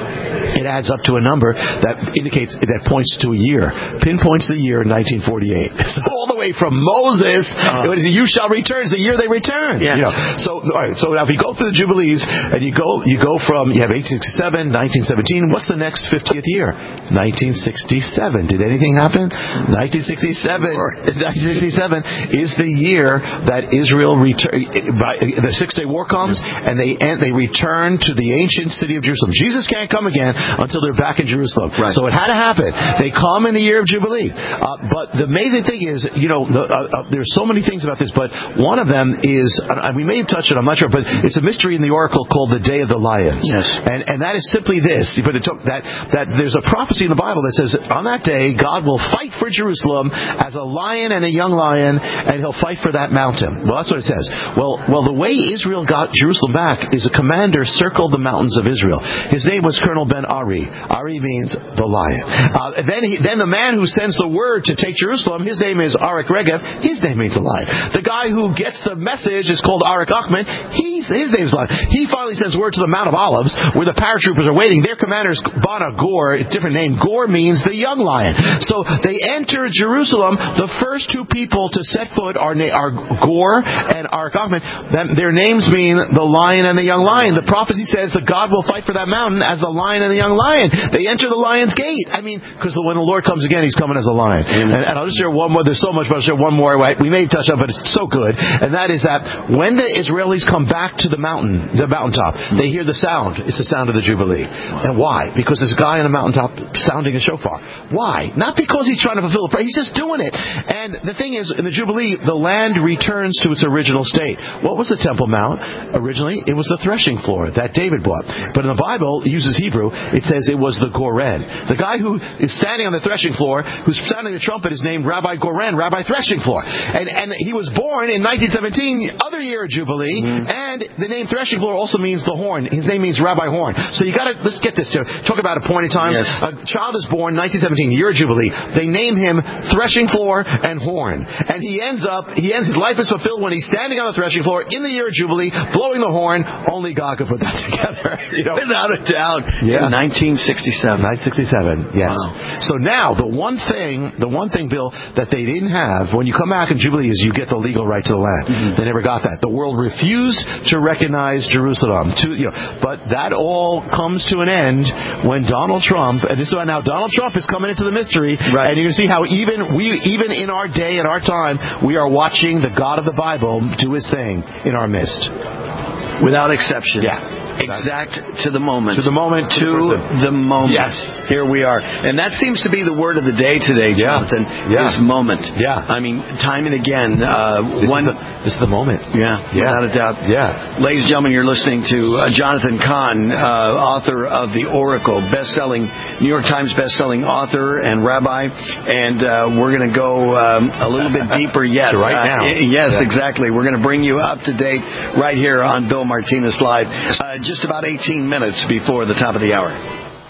Speaker 9: it adds up to a number that indicates, that points to a year. Pinpoints the year nineteen forty-eight. So all the way from Moses, uh, you shall return, it's the year they return. Yes. You know, so, all right, so now if you go through the Jubilees, and you go, you go from, you have eighteen sixty-seven, nineteen seventeen, what's the next fiftieth year? nineteen sixty-seven. Did anything happen? nineteen sixty-seven. nineteen sixty-seven is the year that Israel return, the Six Day War comes, and they and they return to the ancient city of Jerusalem. Jesus can't come again until they're back in Jerusalem. Right. So it had to happen. They come in the year of Jubilee. Uh, but the amazing thing is, you know, the, uh, uh, there's so many things about this, but one of them is, uh, we may have touched it, I'm not sure, but it's a mystery in the oracle called the Day of the Lions. Yes. And and that is simply this, but it took that, that there's a prophecy in the Bible that says, on that day, God will fight for Jerusalem as a lion and a young lion, and he'll fight for that mountain. Well, that's what it says. Well, well, the way Israel got Jerusalem back is a commander circled the mountains of Israel. His name was Colonel Ben Ari. Ari means the lion. Uh, then he, then the man who sends the word to take Jerusalem, his name is Arik Regev. His name means a lion. The guy who gets the message is called Arik Achman. He's, his name's lion. He finally sends word to the Mount of Olives, where the paratroopers are waiting. Their commander is Bana Gor, a different name. Gor means the young lion. So they enter Jerusalem. The first two people to set foot are, are Gor and Arik Achman. Their names mean the lion and the young lion. The prophecy says that God will fight for that mountain as the lion and the young lion. They enter the lion's gate. I mean, because when the Lord comes again, he's coming as a lion. And, and I'll just share one more. There's so much, but I'll share one more. Right? We may touch on, but it's so good. And that is that when the Israelis come back to the mountain, the mountaintop, they hear the sound. It's the sound of the Jubilee. And why? Because there's a guy on a mountaintop sounding a shofar. Why? Not because he's trying to fulfill a prayer. He's just doing it. And the thing is, in the Jubilee, the land returns to its original state. What was the Temple Mount? Originally, it was the threshing floor that David bought. But in the Bible, it uses Hebrew. It says it was the Goren. The guy who is standing on the threshing floor, who's sounding the trumpet, is named Rabbi Goren, Rabbi Threshing Floor. And and he was born in nineteen seventeen, other year of Jubilee, mm-hmm. and the name Threshing Floor also means the horn. His name means Rabbi Horn. So you gotta, let's get this, to talk about appointed times. Yes. A child is born nineteen seventeen, year of Jubilee. They name him Threshing Floor and Horn. And he ends up, he ends, his life is fulfilled when he's standing on the threshing floor in the year of Jubilee, blowing the horn. Only God could put that together. You know? Without a doubt. Yeah. In nineteen sixty-seven. nineteen sixty-seven, yes. Wow. So now, the one thing, the one thing, Bill, that they didn't have, when you come back in Jubilee, is you get the legal right to the land. Mm-hmm. They never got that. The world refused to recognize Jerusalem. To, you know, but that all comes to an end when Donald Trump, and this is why now Donald Trump is coming into the mystery, right. And you're going to see how even we, even in our day and our time, we are watching the God of the Bible do his thing in our midst. Without exception. Yeah. Exact to the moment. To the moment. To the moment. Yes. Here we are. And that seems to be the word of the day today, Jonathan. Yeah. This moment. Yeah. I mean, time and again. Uh, this, one, is the, this is the moment. Yeah. Yeah. Without a doubt. Yeah. Ladies and gentlemen, you're listening to uh, Jonathan Cahn, uh, author of The Oracle, best-selling, New York Times best-selling author and rabbi. And uh, we're going to go um, a little bit deeper yet. Right uh, now. Yes, yeah. Exactly. We're going to bring you up to date right here on Bill Martinez Live. Uh, just about eighteen minutes before the top of the hour.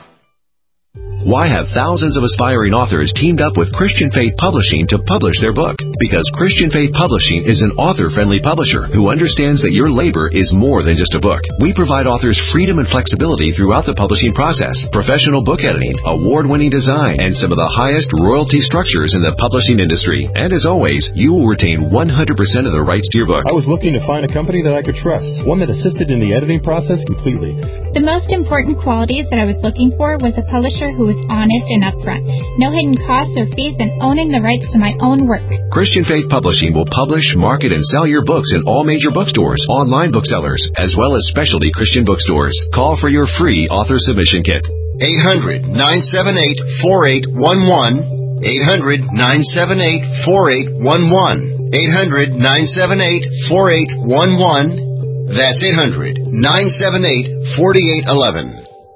Speaker 16: Why have thousands of aspiring authors teamed up with Christian Faith Publishing to publish their book? Because Christian Faith Publishing is an author-friendly publisher who understands that your labor is more than just a book. We provide authors freedom and flexibility throughout the publishing process, professional book editing, award-winning design, and some of the highest royalty structures in the publishing industry. And as always, you will retain one hundred percent of the rights to your book.
Speaker 17: I was looking to find a company that I could trust, one that assisted in the editing process completely.
Speaker 18: The most important qualities that I was looking for was a publisher who was honest and upfront, no hidden costs or fees, and owning the rights to my own work.
Speaker 16: Christian Faith Publishing will publish, market, and sell your books in all major bookstores, online booksellers, as well as specialty Christian bookstores. Call for your free author submission kit.
Speaker 14: eight hundred, nine seven eight, four eight one one. eight hundred, nine seven eight, four eight one one. eight hundred, nine seven eight, four eight one one. That's eight hundred, nine seven eight, four eight one one.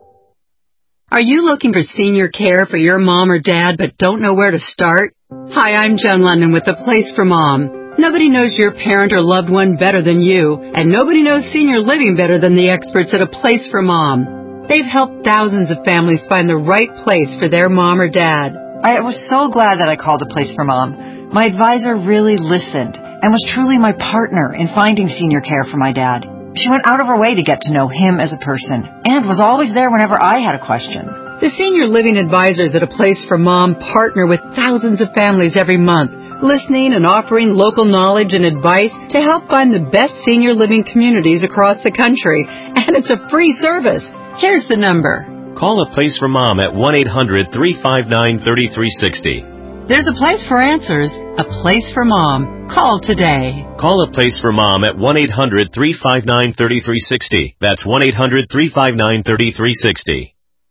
Speaker 19: Are you looking for senior care for your mom or dad but don't know where to start? Hi, I'm Jen London with The Place for Mom. Nobody knows your parent or loved one better than you, and nobody knows senior living better than the experts at A Place for Mom. They've helped thousands of families find the right place for their mom or dad.
Speaker 20: I was so glad that I called A Place for Mom. My advisor really listened and was truly my partner in finding senior care for my dad. She went out of her way to get to know him as a person and was always there whenever I had a question.
Speaker 19: The Senior Living Advisors at A Place for Mom partner with thousands of families every month, listening and offering local knowledge and advice to help find the best senior living communities across the country. And it's a free service. Here's the number.
Speaker 21: Call A Place for Mom at one eight hundred, three five nine, three three six zero.
Speaker 19: There's a place for answers, a place for Mom. Call today.
Speaker 21: Call A Place for Mom at one eight hundred, three five nine, three three six zero. That's one eight hundred, three five nine, three three six zero.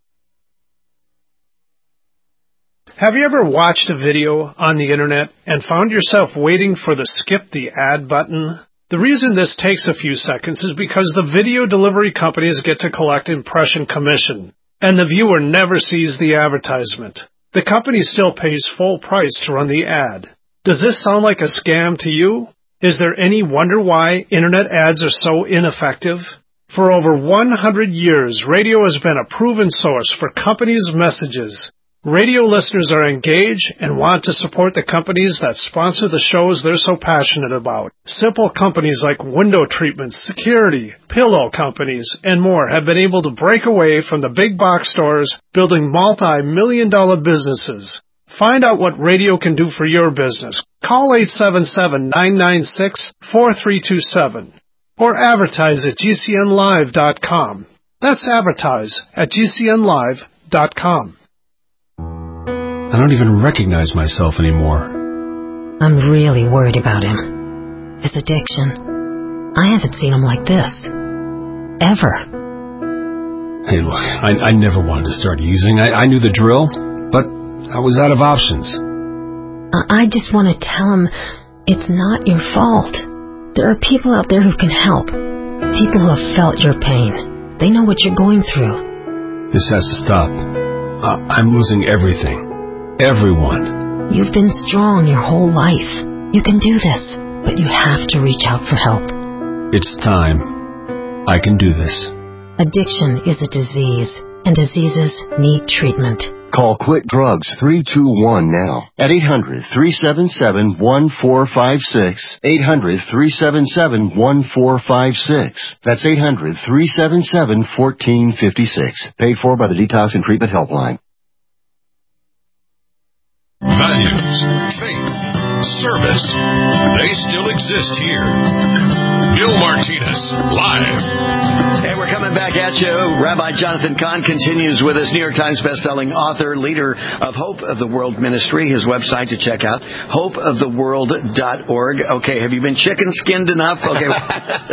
Speaker 10: Have you ever watched a video on the internet and found yourself waiting for the skip the ad button? The reason this takes a few seconds is because the video delivery companies get to collect impression commission, and the viewer never sees the advertisement. The company still pays full price to run the ad. Does this sound like a scam to you? Is there any wonder why internet ads are so ineffective? For over one hundred years, radio has been a proven source for companies' messages. Radio listeners are engaged and want to support the companies that sponsor the shows they're so passionate about. Simple companies like window treatments, security, pillow companies, and more have been able to break away from the big box stores, building multi-million dollar businesses. Find out what radio can do for your business. Call eight seven seven, nine nine six, four three two seven or advertise at G C N live dot com. That's advertise at G C N live dot com.
Speaker 22: I don't even recognize myself anymore.
Speaker 23: I'm really worried about him. His addiction. I haven't seen him like this. Ever.
Speaker 22: Hey, look, I, I never wanted to start using. I, I knew the drill, but I was out of options.
Speaker 23: I just want to tell him it's not your fault. There are people out there who can help. People who have felt your pain. They know what you're going through.
Speaker 22: This has to stop. Uh, I'm losing everything. Everyone.
Speaker 23: You've been strong your whole life. You can do this, but you have to reach out for help.
Speaker 22: It's time. I can do this.
Speaker 23: Addiction is a disease, and diseases need treatment.
Speaker 7: Call Quit Drugs three two one now at eight hundred, three seven seven, one four five six, eight hundred, three seven seven, one four five six. That's eight hundred, three seven seven, one four five six. Paid for by the Detox and Treatment Helpline.
Speaker 1: Values, faith, service, they still exist here. Bill Martinez, live.
Speaker 8: Hey, we're coming back at you. Rabbi Jonathan Cahn continues with us, New York Times bestselling author, leader of Hope of the World Ministry. His website to check out, hope of the world dot org. Okay, have you been chicken-skinned enough? Okay. oh,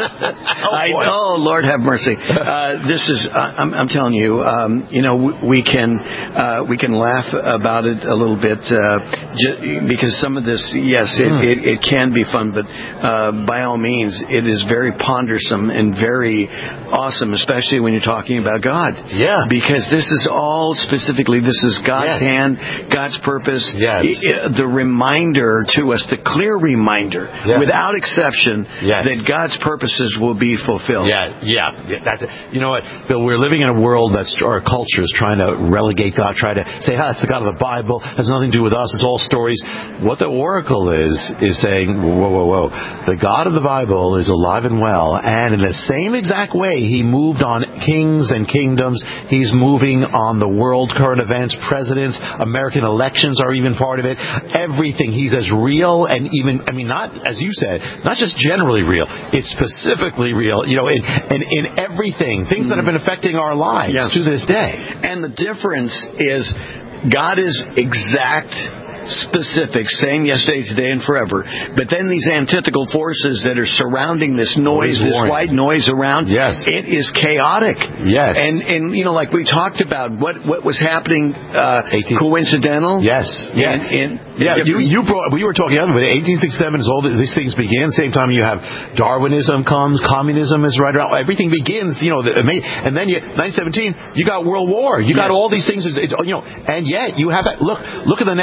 Speaker 8: I, oh, Lord have mercy. Uh, this is, uh, I'm, I'm telling you, um, you know, we can uh, we can laugh about it a little bit uh, j- because some of this, yes, it, mm. it, it can be fun, but uh, by all means, it is very pondersome and very awesome, especially when you're talking about God.
Speaker 9: Yeah.
Speaker 8: Because this is all specifically, this is God's yes. hand, God's purpose.
Speaker 9: Yes.
Speaker 8: The reminder to us, the clear reminder, yes. without exception,
Speaker 9: yes.
Speaker 8: that God's purposes will be fulfilled.
Speaker 9: Yeah, yeah. yeah that's it. You know what, Bill, we're living in a world that's, our culture is trying to relegate God, try to say, ah, it's the God of the Bible, has nothing to do with us, it's all stories. What the Oracle is, is saying, whoa, whoa, whoa. The God of the Bible is alive and well, and in the same exact way he moved on kings and kingdoms, he's moving on the world, current events, presidents, American elections are even part of it. Everything. He's as real and even, I mean, not, as you said, not just generally real, it's specifically real, you know, in, in, in everything, things that have been affecting our lives yes. to this day.
Speaker 8: And the difference is God is exact, specific, same yesterday, today, and forever. But then these antithetical forces that are surrounding this noise, this white noise around,
Speaker 9: yes.
Speaker 8: it is chaotic.
Speaker 9: Yes.
Speaker 8: And, and you know, like we talked about, what, what was happening uh, coincidental?
Speaker 9: Yes. Yeah.
Speaker 8: In, in,
Speaker 9: yeah. You, you brought, we were talking the other way. eighteen sixty-seven is all these things began. Same time you have Darwinism comes, communism is right around. Everything begins, you know, the, and then you, nineteen seventeen, you got World War. You got yes. all these things, you know, and yet you have that. Look, look at the next, I mean, before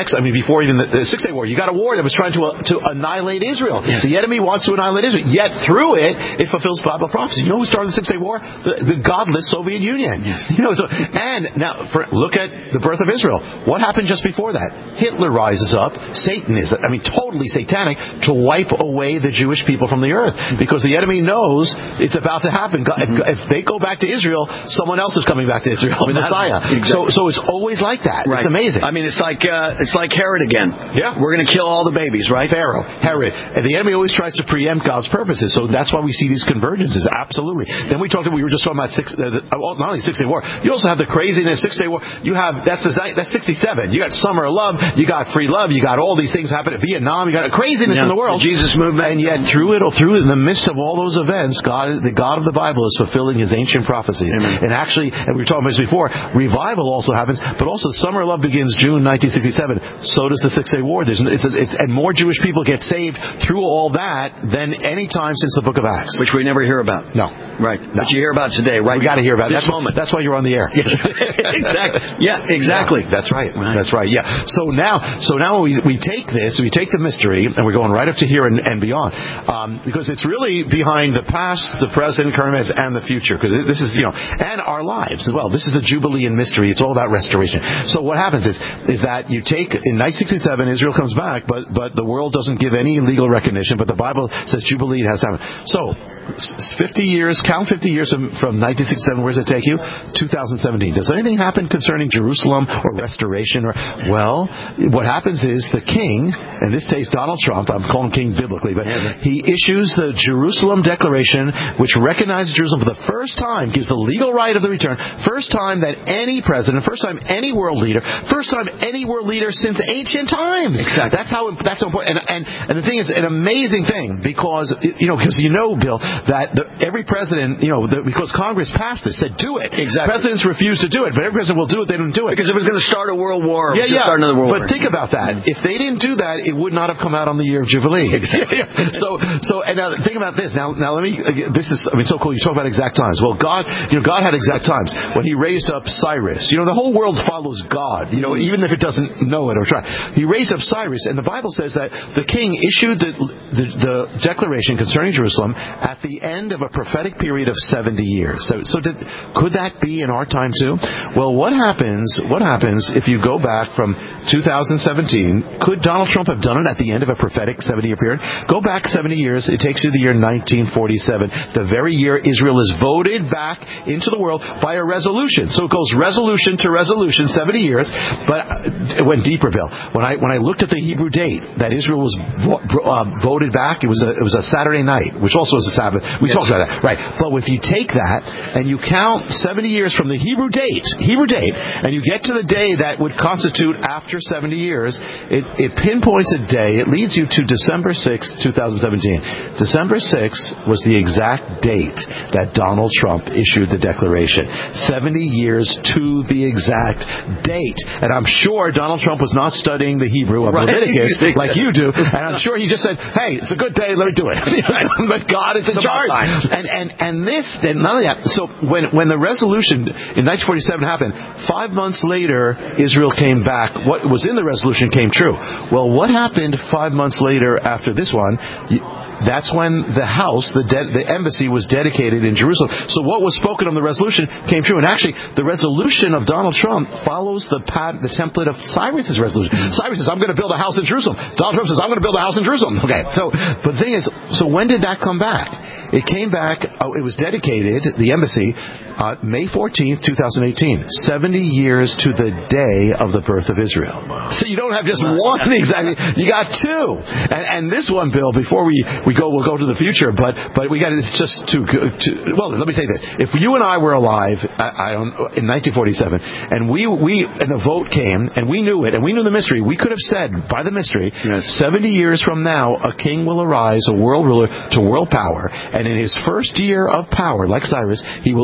Speaker 9: before even the, the Six-Day War. You got a war that was trying to uh, to annihilate Israel. Yes. The enemy wants to annihilate Israel. Yet through it, it fulfills Bible prophecy. You know who started the Six-Day War? The, the godless Soviet Union. Yes. You know, so, and now, for, look at the birth of Israel. What happened just before that? Hitler rises up. Satan is, I mean, totally satanic to wipe away the Jewish people from the earth. Because the enemy knows it's about to happen. Mm-hmm. If they go back to Israel, someone else is coming back to Israel. I mean, Messiah. Exactly. So, so it's always like that. Right. It's amazing.
Speaker 8: I mean, it's like uh, it's like Herod again.
Speaker 9: Yeah,
Speaker 8: we're going to kill all the babies, right?
Speaker 9: Pharaoh, Herod, and the enemy always tries to preempt God's purposes. So that's why we see these convergences. Absolutely. Then we talked. We were just talking about six. Uh, the, uh, not only Six Day War. You also have the craziness. Six Day War. You have that's the, that's sixty-seven. You got Summer of Love. You got Free Love. You got all these things happening. Vietnam. You got craziness
Speaker 8: yeah.
Speaker 9: in the world.
Speaker 8: The Jesus movement.
Speaker 9: And yet through it, through in the midst of all those events, God, the God of the Bible, is fulfilling His ancient prophecies. Amen. And actually, and we were talking about this before. Revival also happens, but also Summer of Love begins June nineteen sixty-seven. So does the Six-Day War. There's, it's, it's, and more Jewish people get saved through all that than any time since the Book of Acts,
Speaker 8: which we never hear about.
Speaker 9: No,
Speaker 8: right?
Speaker 9: No.
Speaker 8: But you hear about today, right?
Speaker 9: We got to hear about
Speaker 8: this
Speaker 9: that's
Speaker 8: moment.
Speaker 9: What, that's why you're on the air.
Speaker 8: Yes. Exactly. Yeah, exactly.
Speaker 9: Yeah, that's right. right. That's right. Yeah. So now, so now we we take this, we take the mystery, and we're going right up to here and, and beyond, um, because it's really behind the past, the present, current events, and the future. Because this is, you know, and our lives as well. This is the Jubilee in mystery. It's all about restoration. So what happens is is that you take in nineteen sixty-seven, Israel comes back, but but the world doesn't give any legal recognition. But the Bible says Jubilee has to happen. So fifty years, count fifty years from, from nineteen sixty-seven. Where does it take you? two thousand seventeen. Does anything happen concerning Jerusalem or restoration? Or well, what happens is the king, and this takes Donald Trump. I'm calling king biblically, but he issues the Jerusalem Declaration, which recognizes Jerusalem for the first time, gives the legal right of the return. First time that any president, first time any world leader, first time any world leader since ancient times.
Speaker 8: Exactly.
Speaker 9: That's how that's so important. And, and and the thing is, an amazing thing because you know because you know, Bill, that the, every president, you know, the, because Congress passed this, said do it.
Speaker 8: Exactly.
Speaker 9: Presidents refuse to do it, but every president will do it. They don't do it
Speaker 8: because it was going to start a world war.
Speaker 9: Yeah, yeah.
Speaker 8: Start another world
Speaker 9: but
Speaker 8: war.
Speaker 9: think about that. If they didn't do that, it would not have come out on the year of Jubilee.
Speaker 8: Exactly.
Speaker 9: so, so, and now think about this. Now, now let me. This is, I mean, so cool. You talk about exact times. Well, God, you know, God had exact times when He raised up Cyrus. You know, the whole world follows God. You know, even if it doesn't know it or try. He raised up Cyrus, and the Bible says that the king issued the the, the declaration concerning Jerusalem at the end of a prophetic period of seventy years. So, so did, could that be in our time too? Well, what happens? What happens if you go back from two thousand seventeen? Could Donald Trump have done it at the end of a prophetic seventy-year period? Go back seventy years. It takes you to the year nineteen forty-seven, the very year Israel is voted back into the world by a resolution. So it goes resolution to resolution, seventy years. But it went deeper, Bill. When I when I looked at the Hebrew date that Israel was uh, voted back, it was a it was a Saturday night, which also was a Sabbath. We yes. talked about that, right? But if you take that and you count seventy years from the Hebrew date, Hebrew date, and you get to the day that would constitute after seventy years, it, it pinpoints a day. It leads you to December sixth, twenty seventeen. December sixth was the exact date that Donald Trump issued the declaration. seventy years to the exact date. And I'm sure Donald Trump was not studying the Hebrew of
Speaker 8: right.
Speaker 9: Leviticus like you do. And I'm sure he just said, hey, it's a good day, let me do it. But God is in charge. And, and, and this, and none of that. So when, when the resolution in nineteen forty-seven happened, five months later, Israel came back. What was in the resolution came true. Well, what happened five months later after this one? That's when the house, the de- the embassy was dedicated in Jerusalem. So what was spoken on the resolution came true. And actually, the resolution of Donald Trump follows the pat- the template of Cyrus's resolution. Mm-hmm. Cyrus says, I'm going to build a house in Jerusalem. Donald Trump says, I'm going to build a house in Jerusalem. Okay. So, but the thing is, so when did that come back? It came back, uh, it was dedicated, the embassy, uh, May fourteenth, twenty eighteen. seventy years to the day of the birth of Israel. So you don't have just one exactly, you got two. And, and this one, Bill, before we, we go, we'll go to the future, but, but we got it's just too good to, well, let me say this. If you and I were alive, I, I don't, in nineteen forty-seven, and we, we, and the vote came, and we knew it, and we knew the mystery, we could have said, by the mystery, yes. seventy years from now, a king will arise, a world ruler, to world power, and in his first year of power, like Cyrus, he will issue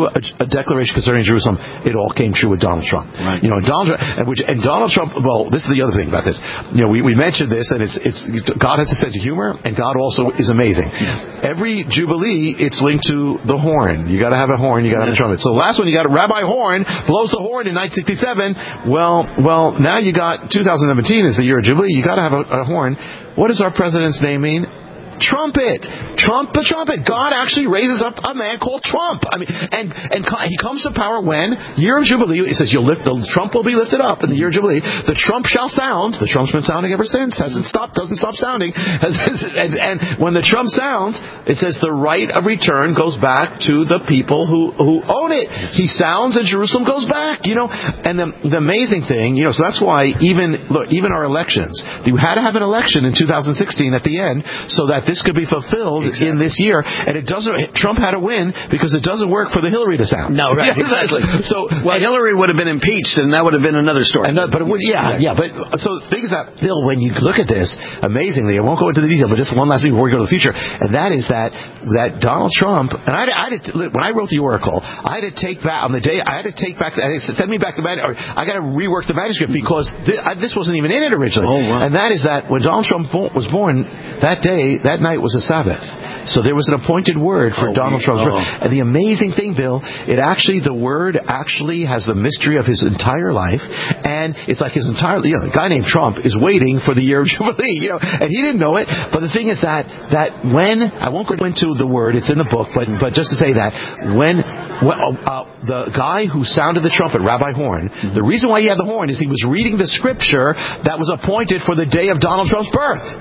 Speaker 9: a, a declaration concerning Jerusalem, it all came true with Donald Trump.
Speaker 8: Right.
Speaker 9: You know, Donald and, which, and Donald Trump. Well, this is the other thing about this. You know, we, we mentioned this, and it's it's God has a sense of humor, and God also is amazing.
Speaker 8: Yes.
Speaker 9: Every Jubilee, it's linked to the horn. You got to have a horn. You got to have a trumpet. So the last one, you got a Rabbi Horn blows the horn in nineteen sixty-seven. Well, well, now you got two thousand seventeen is the year of Jubilee. You got to have a, a horn. What does our president's name mean? Trumpet, Trump the trumpet. God actually raises up a man called Trump. I mean, and and he comes to power when year of Jubilee. He says, "You'll lift the Trump will be lifted up in the year of Jubilee. The Trump shall sound." The Trump's been sounding ever since. Hasn't stopped. Doesn't stop sounding. And, and when the Trump sounds, it says the right of return goes back to the people who who own it. He sounds, and Jerusalem goes back. You know, and the the amazing thing, you know, so that's why even look, even our elections, you had to have an election in two thousand sixteen at the end so that this could be fulfilled exactly. in this year, and it doesn't. Trump had to win because it doesn't work for the Hillary to sound.
Speaker 8: No, right?
Speaker 9: Yeah,
Speaker 8: exactly.
Speaker 9: So,
Speaker 8: well, Hillary would have been impeached, and that would have been another story.
Speaker 9: Another, but it would, yeah, yeah. But so things that Bill, when you look at this, amazingly, I won't go into the detail, but just one last thing before we go to the future, and that is that that Donald Trump and I, I had to, when I wrote the Oracle, I had to take back on the day. I had to take back. I said, send me back the man. Or I got to rework the manuscript because th- I, this wasn't even in it originally.
Speaker 8: Oh, wow.
Speaker 9: And that is that when Donald Trump bo- was born, that day, that night was a Sabbath. So there was an appointed word for
Speaker 8: oh,
Speaker 9: Donald Trump's
Speaker 8: oh.
Speaker 9: birth. And the amazing thing, Bill, it actually, the word actually has the mystery of his entire life. And it's like his entire, you know, a guy named Trump is waiting for the year of Jubilee, you know, and he didn't know it. But the thing is that, that when, I won't go into the word, it's in the book, but, but just to say that, when, when uh, the guy who sounded the trumpet, Rabbi Horn, mm-hmm. the reason why he had the horn is he was reading the scripture that was appointed for the day of Donald Trump's birth.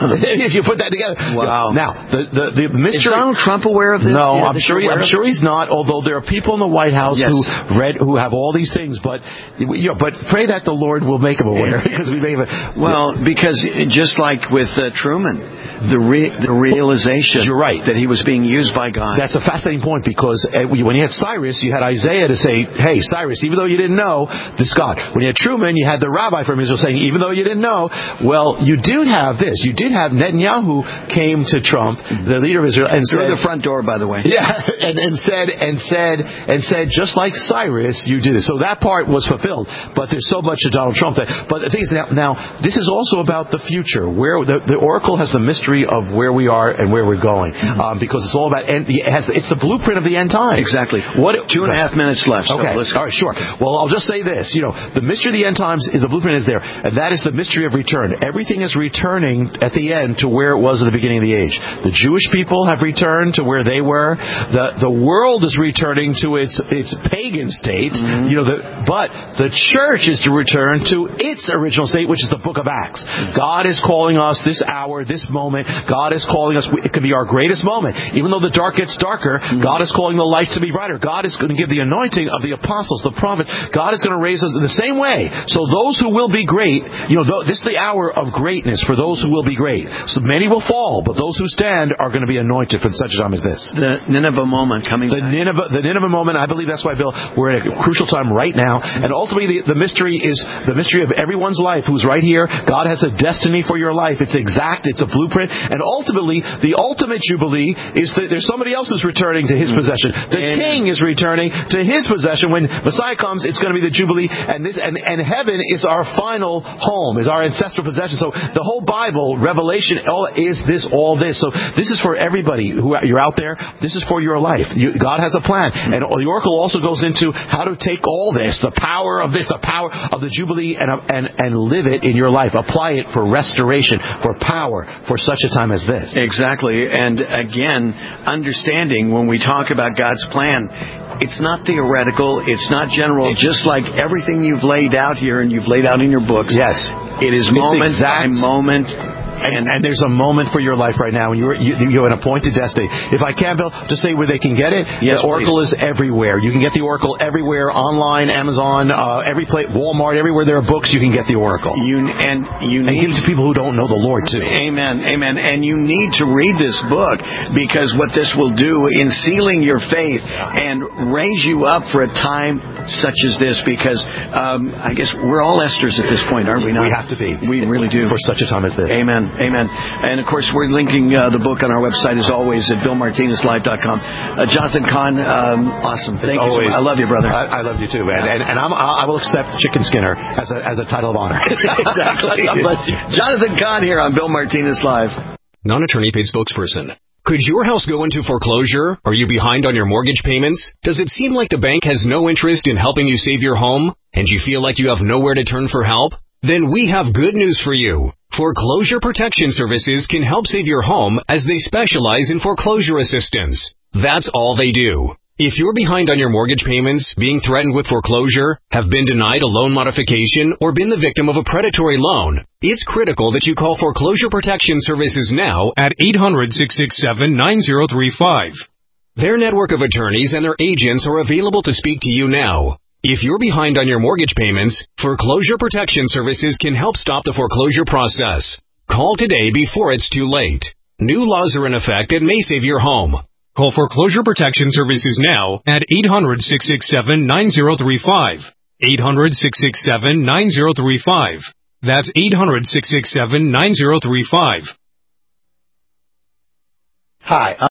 Speaker 9: If you put that together.
Speaker 8: Wow.
Speaker 9: Now, the the, the mystery.
Speaker 8: Is Donald Trump aware of this?
Speaker 9: No,
Speaker 8: yeah,
Speaker 9: I'm sure. He, I'm sure he's not. Although there are people in the White House
Speaker 8: yes.
Speaker 9: who read, who have all these things, but you know, but pray that the Lord will make him aware because we may have. A,
Speaker 8: well, because just like with uh, Truman, the re- the realization
Speaker 9: you're right
Speaker 8: that he was being used by God.
Speaker 9: That's a fascinating point because when you had Cyrus, you had Isaiah to say, "Hey, Cyrus, even though you didn't know, this God." When you had Truman, you had the rabbi from Israel saying, "Even though you didn't know, well, you did have this. You did have Netanyahu." Came to Trump, the leader of Israel, and
Speaker 8: through
Speaker 9: said,
Speaker 8: the front door, by the way.
Speaker 9: Yeah, and, and said and said and said, just like Cyrus, you did it. So that part was fulfilled. But there's so much to Donald Trump. That, but the thing is now, now this is also about the future, where the, the Oracle has the mystery of where we are and where we're going, mm-hmm. um, because it's all about. End, it has, it's the blueprint of the end time.
Speaker 8: Exactly.
Speaker 9: What
Speaker 8: two and a half minutes left. So
Speaker 9: okay.
Speaker 8: let's
Speaker 9: all right. Sure. Well, I'll just say this. You know, the mystery of the end times, the blueprint is there, and that is the mystery of return. Everything is returning at the end to where it was at the beginning of the age. The Jewish people have returned to where they were. The the world is returning to its its pagan state. Mm-hmm. You know, the, but the church is to return to its original state, which is the book of Acts. Mm-hmm. God is calling us this hour, this moment. God is calling us. It could be our greatest moment. Even though the dark gets darker, mm-hmm. God is calling the light to be brighter. God is going to give the anointing of the apostles, the prophets. God is going to raise us in the same way. So those who will be great, you know, this is the hour of greatness for those who will be great. So many will fall, but those who stand are going to be anointed for such a time as this.
Speaker 8: The Nineveh moment coming
Speaker 9: the
Speaker 8: back.
Speaker 9: Nineveh, the Nineveh moment, I believe that's why, Bill, we're at a crucial time right now. And ultimately, the, the mystery is the mystery of everyone's life who's right here. God has a destiny for your life. It's exact. It's a blueprint. And ultimately, the ultimate Jubilee is that there's somebody else who's returning to his mm. possession. The Amen. King is returning to his possession. When Messiah comes, it's going to be the Jubilee. And this and, and heaven is our final home, is our ancestral possession. So the whole Bible, Revelation, all is this, all this. So this is for everybody who you're out there. This is for your life. You, God has a plan. And the Oracle also goes into how to take all this, the power of this, the power of the Jubilee, and, and, and live it in your life. Apply it for restoration, for power, for such a time as this.
Speaker 8: Exactly. And again, understanding when we talk about God's plan, it's not theoretical. It's not general. Just like everything you've laid out here and you've laid out in your books.
Speaker 9: Yes.
Speaker 8: It is
Speaker 9: it's
Speaker 8: moment
Speaker 9: exact.
Speaker 8: by moment.
Speaker 9: And, and there's a moment for your life right now, and you're, you, you have an appointed destiny. If I can, Bill, just say where they can get it.
Speaker 8: Yes,
Speaker 9: the Oracle
Speaker 8: please.
Speaker 9: is everywhere. You can get the Oracle everywhere, online, Amazon, uh, every place, Walmart, everywhere there are books, you can get the Oracle.
Speaker 8: You and you
Speaker 9: and
Speaker 8: need
Speaker 9: give it to people who don't know the Lord too.
Speaker 8: Amen, amen. And you need to read this book because what this will do in sealing your faith and raise you up for a time such as this. Because um, I guess we're all Esthers at this point, aren't we? Not?
Speaker 9: We have to be.
Speaker 8: We really do
Speaker 9: for such a time as this.
Speaker 8: Amen. Amen. And, of course, we're linking uh, the book on our website, as always, at bill martinez live dot com. Uh, Jonathan Cahn, um, awesome. Thank
Speaker 9: it's
Speaker 8: you.
Speaker 9: Always,
Speaker 8: so much. I love you, brother.
Speaker 9: I, I love you, too, man. And, and I'm, I will accept Chicken Skinner as a, as a title of honor.
Speaker 8: Exactly. God bless you. Jonathan Cahn here on Bill Martinez Live.
Speaker 5: Non-attorney paid spokesperson. Could your house go into foreclosure? Are you behind on your mortgage payments? Does it seem like the bank has no interest in helping you save your home? And you feel like you have nowhere to turn for help? Then we have good news for you. Foreclosure Protection Services can help save your home as they specialize in foreclosure assistance. That's all they do. If you're behind on your mortgage payments, being threatened with foreclosure, have been denied a loan modification, or been the victim of a predatory loan, it's critical that you call Foreclosure Protection Services now at eight hundred, six six seven, nine zero three five. Their network of attorneys and their agents are available to speak to you now. If you're behind on your mortgage payments, Foreclosure Protection Services can help stop the foreclosure process. Call today before it's too late. New laws are in effect that may save your home. Call Foreclosure Protection Services now at eight hundred, six six seven, nine zero three five. eight hundred, six six seven, nine zero three five. That's eight hundred, six six seven, nine zero three five.
Speaker 8: Hi.